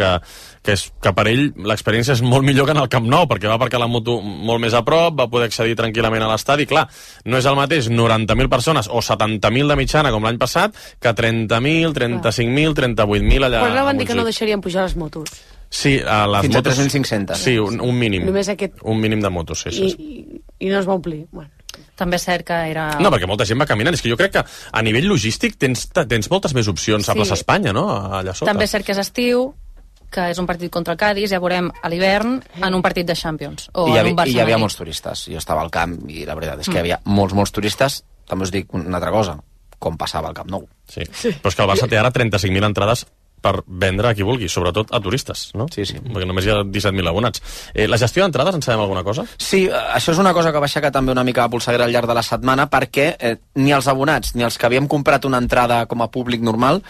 que per ell l'experiència és molt millor que en el Camp Nou, perquè va aparcar la moto molt més a prop, va poder accedir tranquil·lament a l'estadi. Clar, no és el mateix 90.000 persones o 70.000 de mitjana com l'any passat que 30.000, 35.000, 38.000 allà. Però no van dir que no deixarien pujar les motos. Sí, a les fins motos... Fins a 3.500. Sí, un mínim. Només aquest... Un mínim de motos, sí. I no es va omplir. Bueno. També és cert que era... No, perquè molta gent va caminant. És que jo crec que a nivell logístic tens moltes més opcions a Plaça Espanya, no? Allà sota. També és cert que és estiu, que és un partit contra el Cádiz, ja veurem a l'hivern en un partit de Champions. O en un Barça. I hi havia molts turistes. Jo estava al camp i la veritat és que hi havia molts turistes. També us dic una altra cosa, com passava al Camp Nou. Sí. Però és que el Barça té ara 35.000 entrades per vendre a qui vulgui, sobretot a turistes, no? Sí. Perquè només hi ha 17.000 abonats. La gestió d'entrades, en sabem alguna cosa? Sí, això és una cosa que va aixecar també una mica a polseguera al llarg de la setmana, perquè ni els abonats ni els que havíem comprat una entrada com a públic normal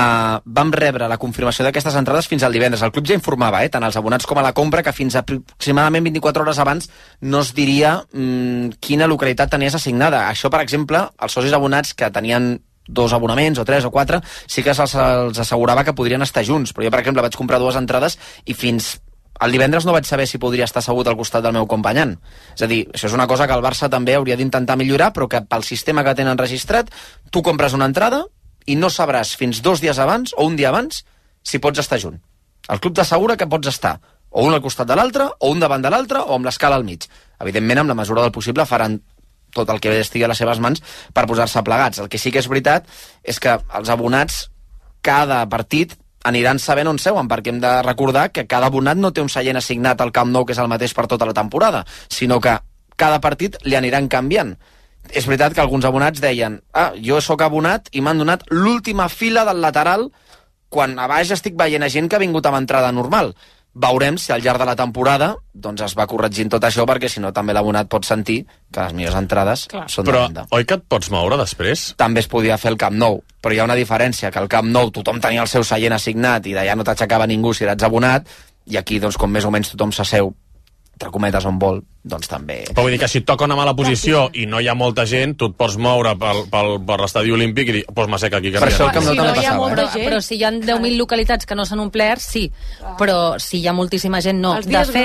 vam rebre la confirmació d'aquestes entrades fins al divendres. El club ja informava, tant els abonats com a la compra, que fins aproximadament 24 hores abans no es diria quina localitat tenies assignada. Això, per exemple, els socis abonats que tenien 2 abonaments, o 3 o 4, sí que se'ls assegurava que podrien estar junts, però jo, per exemple, vaig comprar 2 entrades i fins el divendres no vaig saber si podria estar assegut al costat del meu companyant. És a dir, això és una cosa que el Barça també hauria d'intentar millorar, però que pel sistema que tenen registrat, tu compres una entrada i no sabràs fins 2 dies abans o un dia abans si pots estar junt. El club t'assegura que pots estar o un al costat de l'altre, o un davant de l'altre, o amb l'escala al mig. Evidentment, amb la mesura del possible, faran tot el que estigui a les seves mans per posar-se plegats. El que sí que és veritat és que els abonats cada partit aniran sabent on seuen, perquè hem de recordar que cada abonat no té un seient assignat al Camp Nou que és el mateix per tota la temporada, sinó que cada partit li aniran canviant. És veritat que alguns abonats deien jo sóc abonat i m'han donat l'última fila del lateral quan a baix estic veient gent que ha vingut amb entrada normal. Veurem si al llarg de la temporada doncs es va corregint tot això, perquè si no també l'abonat pot sentir que les millors entrades són de venda. Però oi que et pots moure després? També es podia fer el Camp Nou, però hi ha una diferència, que al Camp Nou tothom tenia el seu seient assignat i d'allà no t'aixecava ningú si eres abonat, i aquí doncs com més o menys tothom s'asseu entre cometes on vol, doncs també... Però vull dir que si et toca una mala posició i no hi ha molta gent, tu et pots moure per l'estadi olímpic i dir, doncs m'assec aquí. Per això el Camp Nou també passava. Però si hi ha 10.000 localitats que no s'han omplert, sí. Però si hi ha moltíssima gent, no.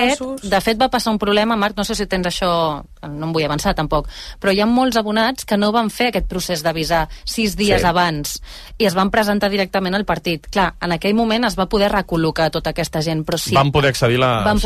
De fet, va passar un problema, Marc, no sé si tens això... No em vull avançar, tampoc. Però hi ha molts abonats que no van fer aquest procés d'avisar 6 dies abans i es van presentar directament al partit. Clar, en aquell moment es va poder recol·locar tota aquesta gent, però sí... Van poder accedir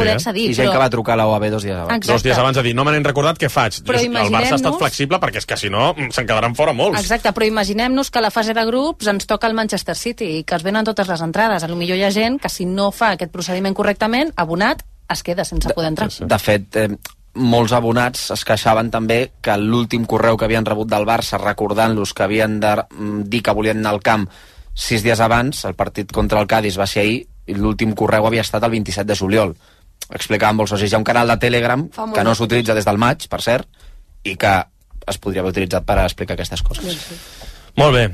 I gent que va trucar a la OAB 2 dies abans. Exacte. 2 dies abans de dir, no me n'he recordat, què faig? El Barça ha estat flexible perquè és que si no se'n quedaran fora molts. Exacte, però imaginem-nos que a la fase de grups ens toca el Manchester City i que es venen totes les entrades. A lo millor hi ha gent que si no fa aquest procediment correctament, abonat, es queda sense poder entrar. De fet, molts abonats es queixaven també que l'últim correu que havien rebut del Barça recordant-los que havien de dir que volien anar al camp 6 dies abans, el partit contra el Cádiz va ser ahir, i l'últim correu havia estat el 27 de juliol. Explicàvem molts socis, hi ha un canal de Telegram que no s'utilitza des del maig, per cert, i que es podria haver utilitzat per explicar aquestes coses. Molt bé.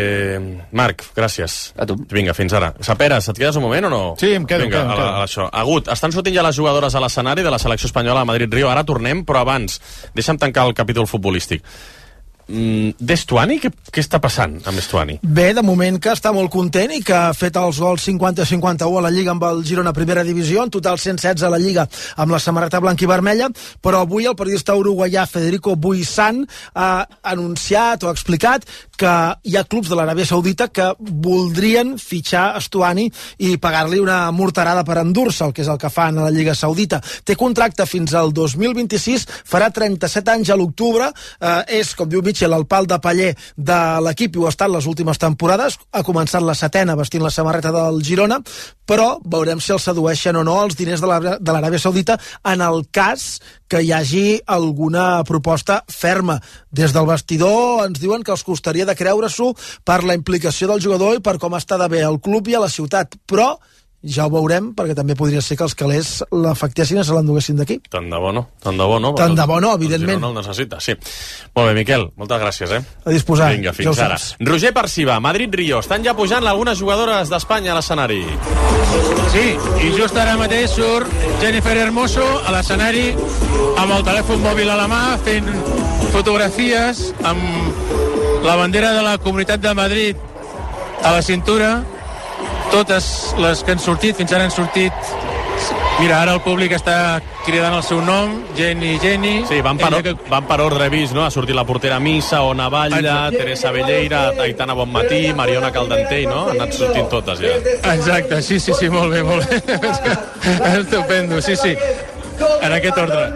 Marc, gràcies. A tu. Vinga, fins ara. Saperes, et quedes un moment o no? Sí, em quedo. Això. Agut, estan sortint ja les jugadores a l'escenari de la selecció espanyola a Madrid-Rio. Ara tornem, però abans, deixa'm tancar el capítol futbolístic. d'Estuani, què està passant amb Estuani? Bé, de moment que està molt content i que ha fet els gols 50-51 a la Lliga amb el Girona Primera Divisió, en total 116 a la Lliga amb la samarreta blanca i vermella, però avui el periodista uruguaià Federico Buisan ha anunciat o ha explicat que hi ha clubs de l'Aràbia Saudita que voldrien fitxar Estuani i pagar-li una morterada per endur-se, el que és el que fan a la Lliga Saudita. Té contracte fins al 2026, farà 37 anys a l'octubre, és, com diu Mitchell, el pal de paller de l'equip i ho ha estat les últimes temporades, ha començat la 7ª vestint la samarreta del Girona, però veurem si el sedueixen o no els diners de l'Aràbia Saudita en el cas que hi hagi alguna proposta ferma. Des del vestidor ens diuen que els costaria de creure-s'ho per la implicació del jugador i per com està de bé el club i a la ciutat, però ja ho veurem, perquè també podria ser que els calés l'afectessin i se l'enduguessin d'aquí. Tant de bo no. Tant de bo no, evidentment. El necessita, sí. Molt bé, Miquel, moltes gràcies, A disposar. Vinga, fins ara. Roger Parciba, Madrid-Rio, estan ja pujant algunes jugadores d'Espanya a l'escenari. Sí, i just ara mateix surt Jennifer Hermoso a l'escenari amb el telèfon mòbil a la mà fent fotografies amb la bandera de la Comunitat de Madrid a la cintura. Totes les que han sortit, fins ara han sortit... Mira, ara el públic està cridant el seu nom, Jenny. Sí, van per ordre vist, no? Ha sortit la portera Missa, Ona Batlle, Teresa Velleira, Aitana Bonmatí, Mariona Caldentell, no? Han anat sortint totes, ja. Exacte, sí, molt bé. Estupendo, sí. En aquest ordre.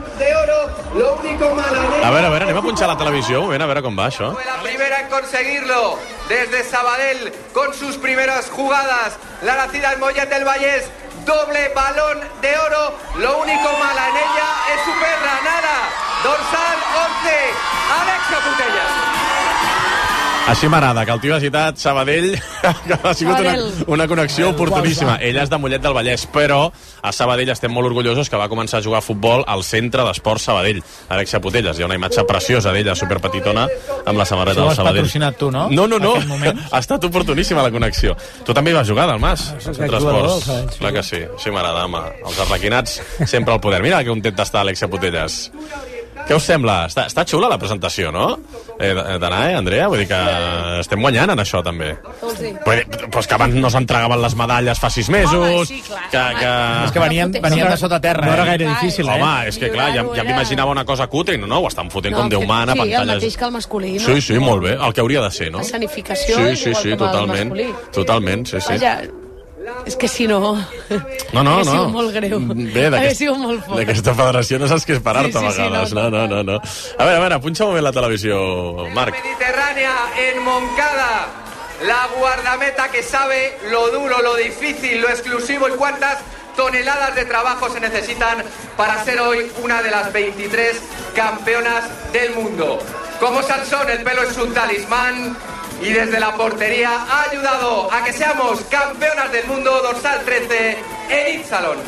A veure, anem a punxar la televisió, a veure com va això. La primera en conseguirlo, desde Sabadell, con sus primeras jugadas, la nacida en Mollet del Vallès, doble balón de oro, lo único mala en ella es su perra, nada, dorsal 11, Alexia Putellas. Així m'agrada, que el tio ha citat Sabadell, que ha sigut una connexió oportuníssima. Ella és de Mollet del Vallès, però a Sabadell estem molt orgullosos que va començar a jugar a futbol al centre d'esport Sabadell, Alexia Putellas. Hi ha una imatge preciosa d'ella, superpetitona, amb la samarreta del Sabadell. Ho has patrocinat tu, no? No. Ha estat oportuníssima la connexió. Tu també hi vas jugar, Dalmas, al centre d'esports. Clar que sí, així m'agrada, home. Els arlequinats sempre al poder. Mira que contenta està Alexia Putellas. Què us sembla? Està xula la presentació, no? D'anar, Andrea? Vull dir que estem guanyant en això, també. Però és que abans no s'entregaven les medalles fa 6 mesos... Home, sí, clar. És que venien de sota terra. No era gaire difícil, Home, és que clar, ja m''imaginava una cosa cutre i no, ho estan fotent com Déu mana, pantalles... Sí, el mateix que el masculí, no? Sí, molt bé, el que hauria de ser, no? Escenificació sí, totalment, sí. Vaja, és que si no... No. Hauria sigut molt greu. Bé, hauria sigut molt fort. D'aquesta federació no saps què esperar-te a vegades. No. A veure, punxa un moment la televisió, Marc. Mediterránea en Moncada. La guardameta que sabe lo duro, lo difícil, lo exclusivo y cuántas toneladas de trabajo se necesitan para ser hoy una de las 23 campeonas del mundo. Como Sansón, el pelo es un talismán y desde la portería ha ayudado a que seamos campeonas del mundo, dorsal 13, Enid Salón.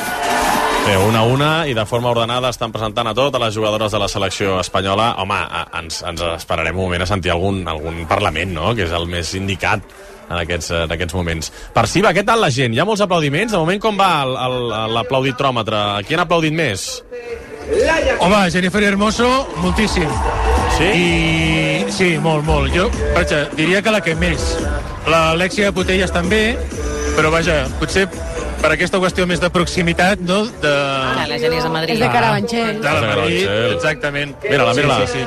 Bé, una i de forma ordenada estan presentant a totes les jugadores de la selecció espanyola. Home, ens esperarem un moment a sentir algun parlament, no?, que és el més indicat en aquests moments. Parciba, què tal la gent? Hi ha molts aplaudiments? De moment com va l'aplauditròmetre? Qui han aplaudit més? Home, Jennifer Hermoso, moltíssim. Sí? Sí, molt. Jo, vaja, diria que la que més. L'Alexia Putellas també, però vaja, potser per aquesta qüestió més de proximitat, no? La Jenny és de Madrid. És de Carabanchel. De Madrid, exactament. Mira-la. Sí.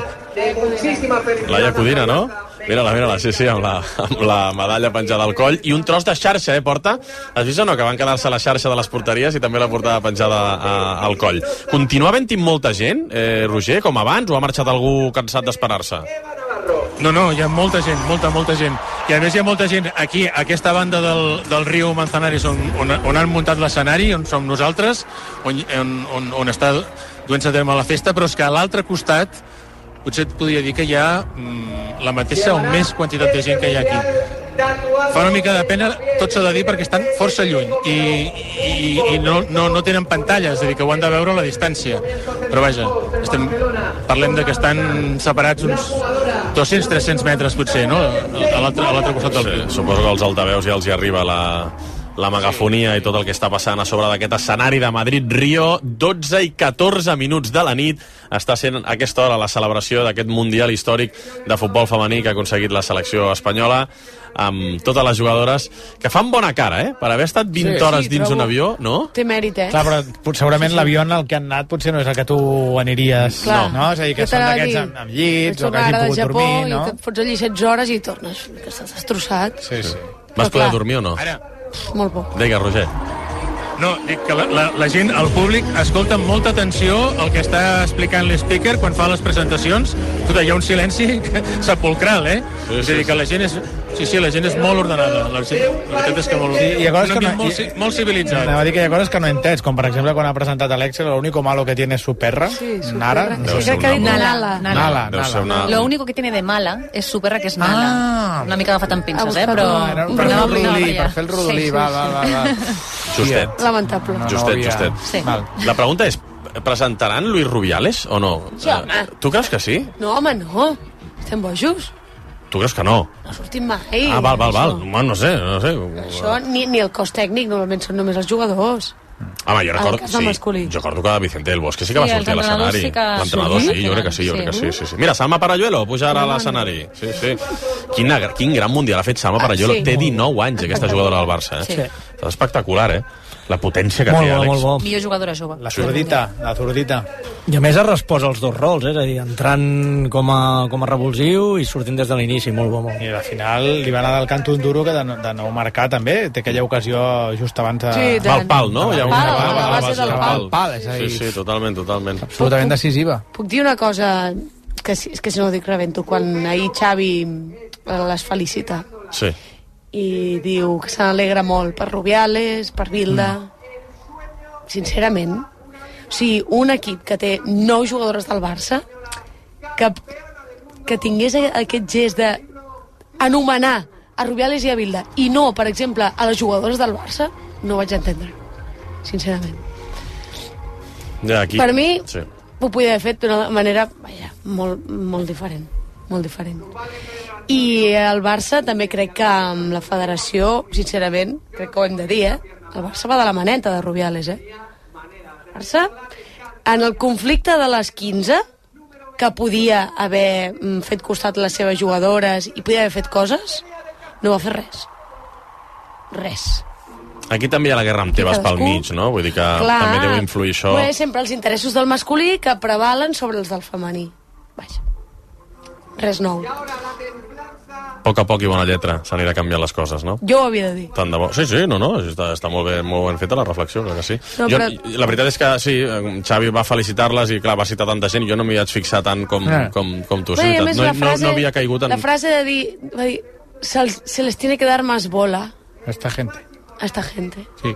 Laia Codina, no? Mira-la, sí, amb la medalla penjada al coll i un tros de xarxa, porta. Has vist o no, que van quedar-se la xarxa de les porteries i també la portava penjada al coll. Continua havent-hi molta gent, Roger, com abans, o ha marxat algú cansat d'esperar-se? No, hi ha molta gent, molta gent. I a més hi ha molta gent aquí, a aquesta banda del riu Manzanares, on han muntat l'escenari, on som nosaltres, on està duent-se a terme la festa, però és que a l'altre costat potser et podria dir que hi ha la mateixa o més quantitat de gent que hi ha aquí. Fa una mica de pena, tot s'ha de dir, perquè estan força lluny i no tenen pantalles, és a dir, que ho han de veure a la distància. Però vaja, parlem de que estan separats uns 200-300 metres, potser, no?, a l'altre costat del riu. Suposo que als altaveus ja els hi arriba la megafonia i tot el que està passant a sobre d'aquest escenari de Madrid-Rio. 12 i 14 minuts de la nit està sent a aquesta hora la celebració d'aquest Mundial històric de futbol femení que ha aconseguit la selecció espanyola, amb totes les jugadores que fan bona cara, per haver estat 20 hores dins un avió, no? Té mèrit, Clar, però segurament l'avió en el que han anat potser no és el que tu aniries, no? És a dir, que són d'aquests amb llits o que hagin pogut dormir, no? I que et fots allí 16 hores i tornes, que estàs destrossat. Sí. Vas poder dormir o no? Molt poc. Digues, Roger. No, dic que la gent, el públic, escolta amb molta atenció el que està explicant l'speaker quan fa les presentacions. Escolta, hi ha un silenci sepulcral, Sí, és a dir, que la gent és... Sí, la gent és molt ordenada. La veritat és que molt... Hi ha coses que molt civilitzat. Anava a dir que hi ha coses que no he entès, com per exemple quan ha presentat l'Excel, lo único malo que tiene es su perra. Sí, su Nara. perra. Sí, crec que ha dit Nala. Lo único que tiene de mala es su perra, que es Nala. Una mica agafat amb pinces, però... Per fer el rodolí, va. Justet. Lamentable. Justet. Sí. La pregunta és, presentaran Luis Rubiales o no? Sí, home. Tu creus que sí? No, home, no. Estem bojos. Tu creus que no? No sortim mai. Val. Bueno, no sé. Això, ni el cos tècnic, normalment són només els jugadors. Home, jo recordo que Vicente del Bosque sí que va sortir a l'escenari. L'entrenador sí, jo crec que sí. Mira, Salma Paralluelo puja ara a l'escenari. Sí. Quin gran mundial ha fet Salma Paralluelo. Té 19 anys, aquesta jugadora del Barça. És espectacular, la potència que té, Àlex. Molt bo. Millor jugadora jove. La zurdita. I a més es respòs als dos rols, és a dir, entrant com a revulsiu i sortint des de l'inici, molt bo. I al final li va anar del canto un duro que de nou marcar també, té aquella ocasió just abans va al pal, no? La base del pal. Sí, totalment. Absolutament decisiva. Puc dir una cosa que si no ho dic rebento, quan ahir Xavi les felicita. Sí. I diu que se n'alegra molt per Rubiales, per Bilda. Sincerament, o sigui, un equip que té 9 jugadores del Barça que tingués aquest gest d'anomenar a Rubiales i a Bilda i no, per exemple, a les jugadores del Barça, no ho vaig entendre, sincerament. Per mi, ho podia haver fet d'una manera molt diferent. I el Barça també crec que amb la federació, sincerament, crec que ho hem de dir, el Barça va de la maneta de Rubiales, El Barça, en el conflicte de les 15, que podia haver fet costat les seves jugadores i podia haver fet coses, no va fer res. Aquí també hi ha la guerra amb Tebas pel mig, no? Vull dir que també deu influir això. Sempre els interessos del masculí que prevalen sobre els del femení. Vaja. Res nou. A poc i bona lletra s'anirà canviant les coses, no? Jo ho havia de dir. Tant de bo. Sí, està molt ben feta la reflexió, crec que sí. No, però... La veritat és que sí, Xavi va felicitar-les i clar, va citar tanta gent i jo no m'hi vaig fixar tant com tu. Bé, més, no havia caigut en... La frase de dir, va dir, se les tiene que dar más bola. A esta gente. Sí.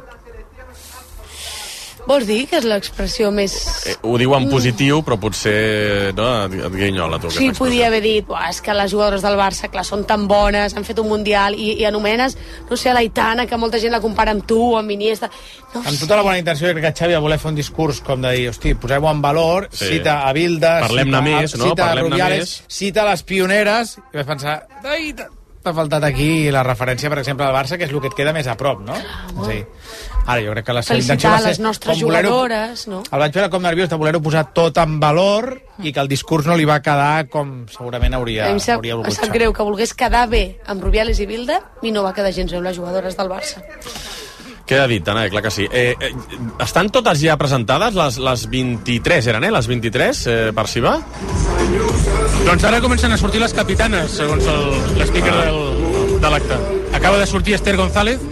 Vols dir que és l'expressió més... Ho diu en positiu, però potser et guinyola, tu. Sí, podia haver dit, és que les jugadores del Barça, clar, són tan bones, han fet un Mundial, i anomenes, no sé, l'Aitana, que molta gent la compara amb tu, o amb Iniesta... No amb tota la bona intenció, crec que Xavi va voler fer un discurs com de dir, hosti, posem-ho en valor, cita a Bilda, cita a Rubiales, cita a les pioneres, i vaig pensar... T'ha faltat aquí la referència, per exemple, al Barça, que és el que et queda més a prop, no? Sí. Ara, jo crec que la seva intenció va ser... les nostres jugadores, no? El vaig veure com nerviós de voler-ho posar tot en valor i que el discurs no li va quedar com segurament hauria volgut. Em sap greu que volgués quedar bé amb Rubiales i Bilda i no va quedar gens bé amb les jugadores del Barça. Queda dit, Anna, clar que sí. Estan totes ja presentades, les 23 eren, les 23, per si va? Doncs ara comencen a sortir les capitanes, segons l'speaker de l'acte. Acaba de sortir Esther González.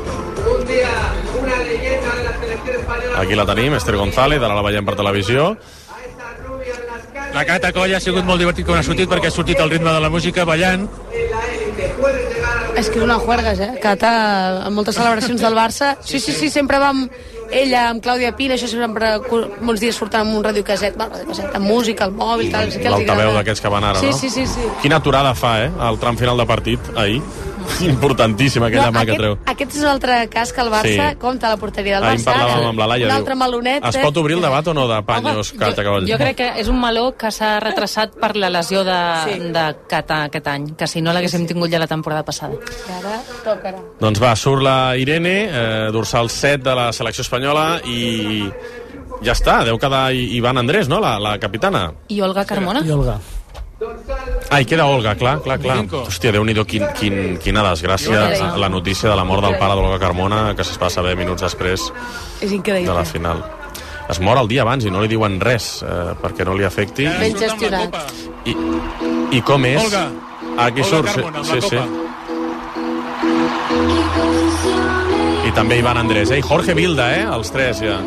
Aquí la tenim, Esther González, ara la veiem per televisió. La Cata Colla ha sigut molt divertit quan ha sortit, perquè ha sortit al ritme de la música, ballant. És que és una juergues, Cata, en moltes celebracions del Barça. Sí, sempre va amb ella, amb Clàudia Pina, això sempre molts dies surten amb un radiocaset, amb música, al mòbil, tal. L'altaveu d'aquests que van ara, no? Sí. Quina aturada fa, al tram final de partit, ahir. Importantíssima aquella mà que treu. Aquest és un altre cas que el Barça compta la porteria del Barça. Ahir parlàvem amb la Laia. Un altre malonet. Es pot obrir el debat o no de Paños, Cata Cavoll? Jo crec que és un meló que s'ha retrasat per la lesió de Cata aquest any, que si no l'haguéssim tingut ja la temporada passada. Ara tocarà. Doncs va, surt la Irene, dorsal 7 de la selecció espanyola, i ja està, deu quedar Iván Andrés, no?, la capitana. I Olga Carmona? I Olga. Ah, i queda Olga, clar. Hòstia, Déu-n'hi-do, quina desgràcia la notícia de la mort del pare d'Olga Carmona, que es va saber minuts després És increïble. de la final. Es mor el dia abans i no li diuen res perquè no li afecti. Ben gestionat. I com és? Olga. Aquí surt, sí. I també Iván Andrés, i Jorge Vilda, els tres ja.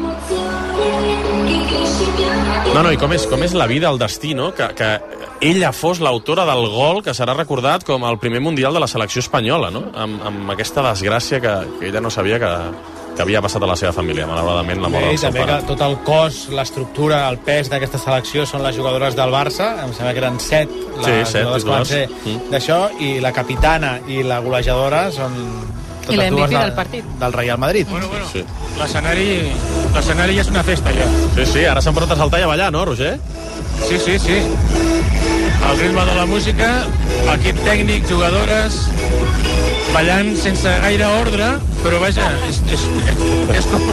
No, i com és la vida, el destí, no? Que ella fos l'autora del gol que serà recordat com el primer mundial de la selecció espanyola, no? Amb aquesta desgràcia que ella no sabia que havia passat a la seva família, malauradament, la mort del seu pare. També que tot el cos, l'estructura, el pes d'aquesta selecció són les jugadores del Barça, em sembla que eren 7 les jugadores que van ser d'això, i la capitana i la golejadora són i la MVP del partit del Real Madrid. Bueno. Sí. L'escenari ja és una festa, ja. Sí, ara se'n pot a saltar i a ballar, no, Roger? Sí. El ritme de la música, equip tècnic, jugadores, ballant sense gaire ordre, però vaja, és com...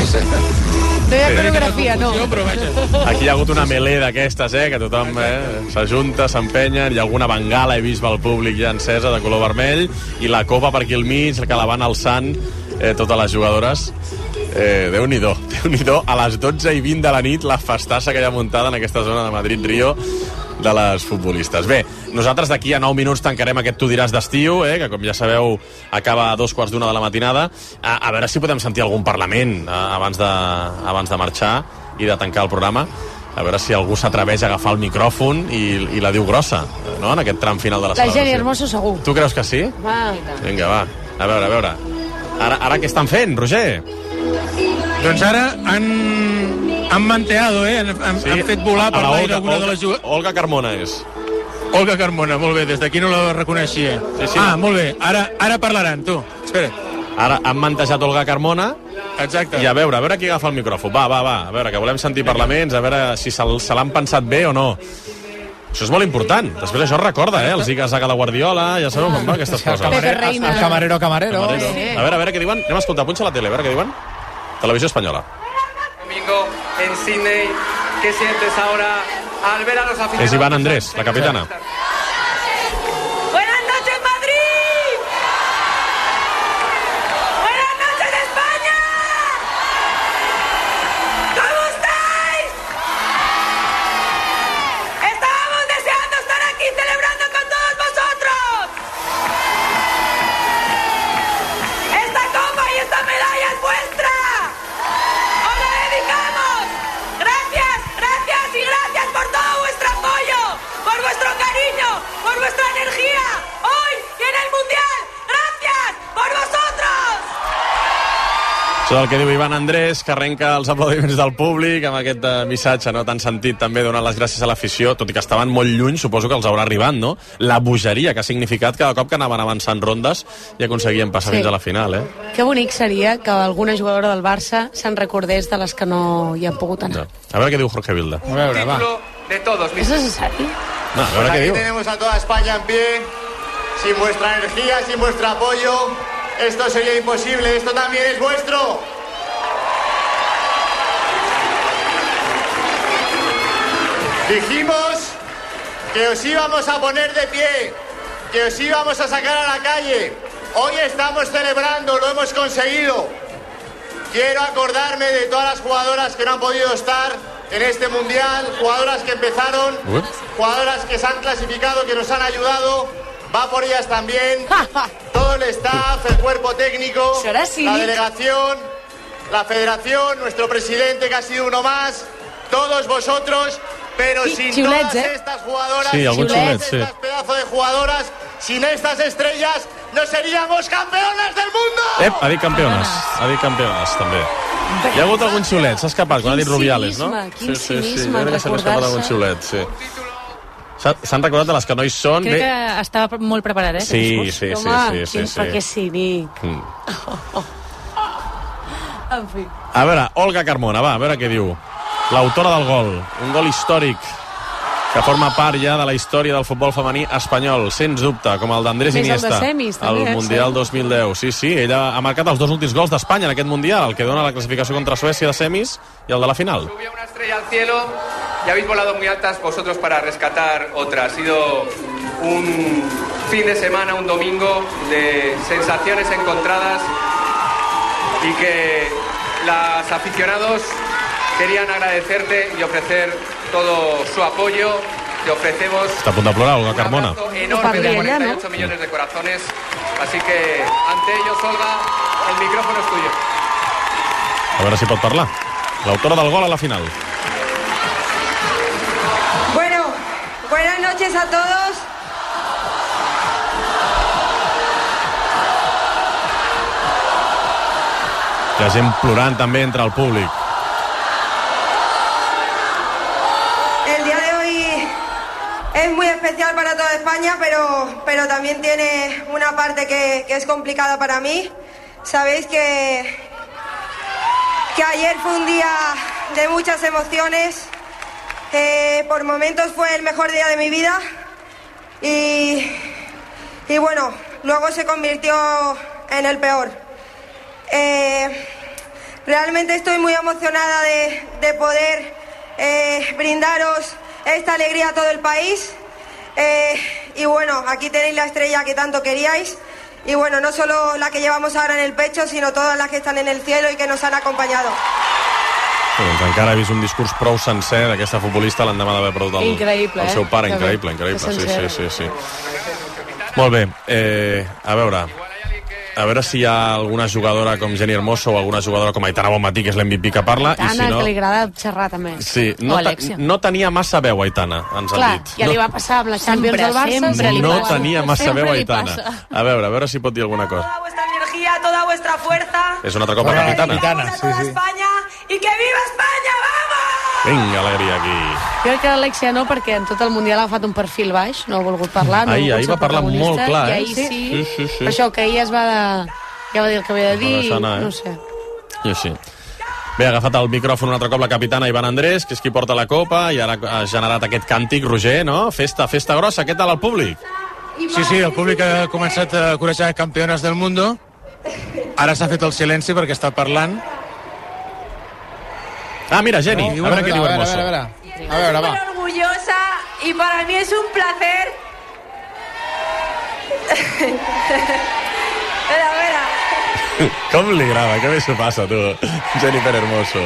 No hi ha coreografia, no. Però vaja. Aquí hi ha hagut una melé d'aquestes, que tothom s'ajunta, s'empenyen, hi ha alguna bengala, he vist pel públic ja encesa de color vermell, i la copa per aquí al mig, que la van alçant totes les jugadores. Déu-n'hi-do, a les 12:20 de la nit, la festassa que hi ha muntada en aquesta zona de Madrid-Rio de les futbolistes. Bé, nosaltres d'aquí a 9 minuts tancarem aquest Tu diràs d'estiu, que com ja sabeu acaba a 2:15 de la matinada. A veure si podem sentir algun parlament abans de marxar i de tancar el programa. A veure si algú s'atreveix a agafar el micròfon i la diu grossa, no?, en aquest tram final de la celebració. La Jenny Hermoso segur. Tu creus que sí? Va. Vinga, va. A veure. Ara què estan fent, Roger? Doncs ara han manteado, han fet volar per l'aire alguna de les jugadores. Olga Carmona és. Olga Carmona, molt bé, des d'aquí no la reconeixia. Sí. Molt bé, ara parlaran, tu. Espera. Ara han mantejat Olga Carmona. Exacte. I a veure qui agafa el micròfon. Va, a veure, que volem sentir parlaments, a veure si se l'han pensat bé o no. Això és molt important. Després això recorda, els Iga-Zaga de Guardiola, ja sabeu com va, aquestes coses. El camarero. A veure què diuen. Anem a escoltar, punxa la tele, a veure què diuen. Televisió Espanyola. Domingo en Sydney, ¿qué sientes ahora al ver a los aficionados? És Iván Andrés, la capitana. Buenas noches, Madrid. Buenas noches, España. ¿Cómo estáis? Estábamos deseando estar aquí celebrando con todos vosotros. Esta copa y esta medalla es vuestra. ¡Os la dedicamos! Gracias y gracias por todo vuestro apoyo, por vuestro cariño, por vuestra energía, hoy y en el Mundial. ¡Gracias por vosotros! Això és el que diu Iván Andrés, que arrenca els aplaudiments del públic amb aquest missatge no tan sentit, també donant les gràcies a l'afició, tot i que estaven molt lluny, suposo que els haurà arribat, no? La bogeria que ha significat cada cop que anaven avançant rondes i aconseguien passar fins a la final, Que bonic seria que alguna jugadora del Barça se'n recordés de les que no hi han pogut anar. A veure què diu Jorge Vilda. A veure, va. De todos. ¿Es necesario? No, a veure què diu. Aquí tenemos a toda España en pie, sin vuestra energía, sin vuestro apoyo, esto sería imposible, esto también es vuestro. Dijimos que os íbamos a poner de pie, que os íbamos a sacar a la calle. Hoy estamos celebrando, lo hemos conseguido. Quiero acordarme de todas las jugadoras que no han podido estar en este mundial, jugadoras que empezaron, jugadoras que se han clasificado, que nos han ayudado. Va por ellas también todo el staff, el cuerpo técnico, la delegación, la federación, nuestro presidente, que ha sido uno más, todos vosotros, pero sin todas estas jugadoras, sin estas pedazos de jugadoras, sin estas estrellas, no seríamos campeones del mundo. Ha dit campeones, també. Hi ha hagut algun xiulet, s'ha escapat, quan ha dit Rubiales, no? Quin cinisme, recordar-se. S'ha escapat algun xiulet, sí. S'han recordat de les que no hi són. Crec que estava molt preparat, Sí. Que cínic. En fi. A veure, Olga Carmona, va, a veure què diu. L'autora del gol, un gol històric que forma part ja de la història del futbol femení espanyol, sens dubte, com el d'Andrés Iniesta, el de semis, també, al Mundial 2010. Sí, ella ha marcat els 2 últims gols d'Espanya en aquest Mundial, el que dona la clasificació contra Suècia de semis i el de la final. Subió una estrella al cielo y habéis volado muy altas vosotros para rescatar otra. Ha sido un fin de semana, un domingo de sensaciones encontradas y que los aficionados querían agradecerte y ofrecer todo su apoyo. Te ofrecemos Està a punt de plorar, Olga Carmona. un abrazo enorme de 48 millones de corazones. Así que, ante ellos, Olga, el micrófono es tuyo. A veure si pot parlar. L'autora del gol a la final. Bueno, buenas noches a todos. Hi ha gent plorant també entre el públic. El día de hoy es muy especial para toda España, pero también tiene una parte que es complicada para mí. Sabéis que ayer fue un día de muchas emociones. Por momentos fue el mejor día de mi vida y bueno, luego se convirtió en el peor. Realmente estoy muy emocionada de poder brindaros esta alegría a todo el país. Y bueno, aquí tenéis la estrella que tanto queríais. Y bueno, no solo la que llevamos ahora en el pecho, sino todas las que están en el cielo y que nos han acompañado. Doncs encara he vist un discurs prou sencer d'aquesta futbolista l'endemà d'haver perdut el seu pare. Increïble. Sí. Molt bé, a veure si hi ha alguna jugadora com Jenny Hermoso o alguna jugadora com Aitana Bonmatí, que és l'MVP que parla. Aitana, i si no, que li agrada xerrar també. Sí, no tenia massa veu, Aitana, ens han dit. Ja li va passar amb la Champions del Barça. No tenia massa veu, Aitana. A veure si pot dir alguna cosa. Toda vuestra energía, toda vuestra fuerza. És un altre cop la capitana. España y que viva España, vamos! Vinga, alegria aquí. Jo crec que l'Alexia no, perquè en tot el Mundial ha agafat un perfil baix, no ha volgut parlar. Ahir va parlar molt clar, I ahir sí. Per això que ahir ja va dir el que havia de dir, no sé. Sí. Bé, ha agafat el micròfon un altre cop la capitana Iván Andrés, que és qui porta la copa, i ara ha generat aquest càntic, Roger, no? Festa grossa, què tal el públic? Sí, el públic ha començat a corejar campeones del mundo. Ara s'ha fet el silenci perquè està parlant. Ah, mira, Jenny, a veure què diu Hermoso. A ver, va. Estoy orgullosa y para mí es un placer. Espera. Com li grava, què bé s'ho passa, tu, Jennifer Hermoso.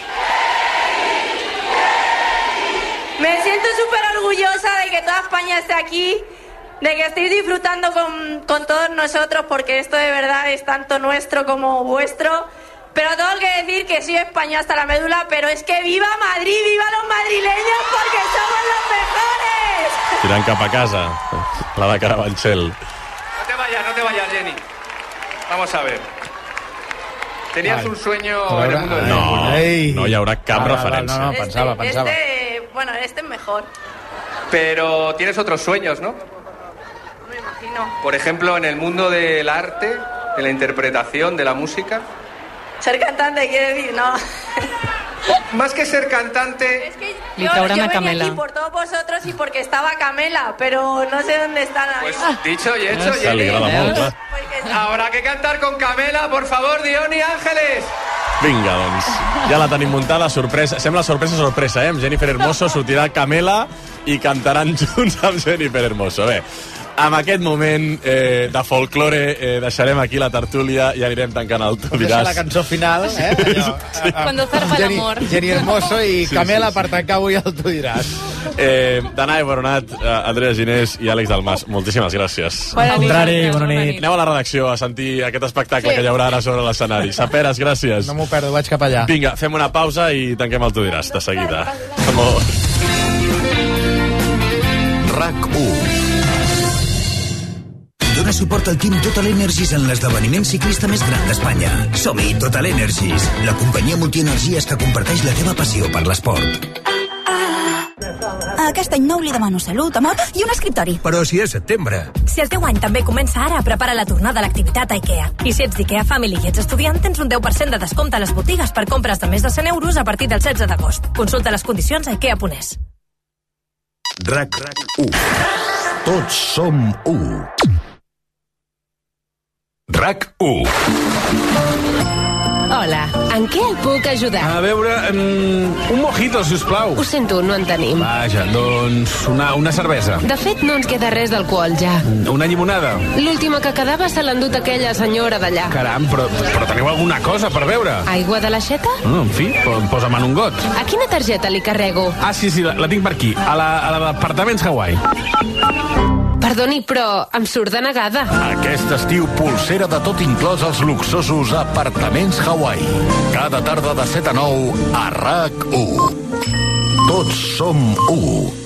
Me siento súper orgullosa de que toda España esté aquí, de que estéis disfrutando con todos nosotros, porque esto de verdad es tanto nuestro como vuestro. Pero tengo que decir que soy española hasta la médula, pero es que viva Madrid, viva los madrileños, porque somos los mejores. Tirant cap a casa, la de Carabanchel. No te vayas, Jenny. Vamos a ver. Tenías un sueño en el mundo del No hi haurà cap referència. No, pensava. Bueno, este es mejor. Pero tienes otros sueños, ¿no? No me imagino. Por ejemplo, en el mundo del arte, de la interpretación, de la música. Ser cantante, quiere decir, no. Más que ser cantante... Es que yo venía aquí por todos vosotros y porque estaba Camela, pero no sé dónde están ahí. Pues dicho y hecho, Jenny. Habrá que cantar con Camela, por favor, Diony Ángeles. Vinga, doncs, ja la tenim muntada, sorpresa. Sembla sorpresa, Amb Jennifer Hermoso sortirà Camela i cantaran junts amb Jennifer Hermoso. Bé, amb aquest moment de folklore deixarem aquí la tertúlia i anirem tancant el Tu diràs. La cançó final, Cuando zarpa el amor. Jenny Hermoso i Camela per tancar avui el Tu diràs. Danae Baronat, Andrea Ginés i Àlex Dalmas, moltíssimes gràcies. Bona nit. Aneu a la redacció a sentir aquest espectacle que hi haurà ara sobre l'escenari. Saperes, gràcies. No m'ho perdo, vaig cap allà. Vinga, fem una pausa i tanquem el Tu diràs de seguida. RAC1. Dóna suport al Team Total Energies en l'esdeveniment ciclista més gran d'Espanya. Som-hi, Total Energies, la companyia multienergies que comparteix la teva passió per l'esport. Aquest any nou li demano salut, amor i un escriptori. Però si és setembre. Si el teu any també comença ara, prepara la tornada a l'activitat a IKEA. I si ets d'IKEA Family i ets estudiant, tens un 10% de descompte a les botigues per compres de més de 100 euros a partir del 16 d'agost. Consulta les condicions a IKEA.es. RAC1. Tots som 1. RAC1. Hola, en què el puc ajudar? A veure, un mojito, si us plau. Ho sento, no en tenim. Vaja, doncs una cervesa. De fet, no ens queda res d'alcohol ja. Una llimonada. L'última que quedava se l'ha endut aquella senyora d'allà. Caram, però teniu alguna cosa per beure? Aigua de l'aixeta? En fi, posa'm en un got. A quina targeta li carrego? Ah, sí, la tinc per aquí, a l'Apartaments Hawaii. Perdoni, però em surt de negada. Aquest estiu, polsera de tot inclòs als luxosos Apartaments Hawaii. Cada tarda de 7 a 9 a RAC1. Tots som 1.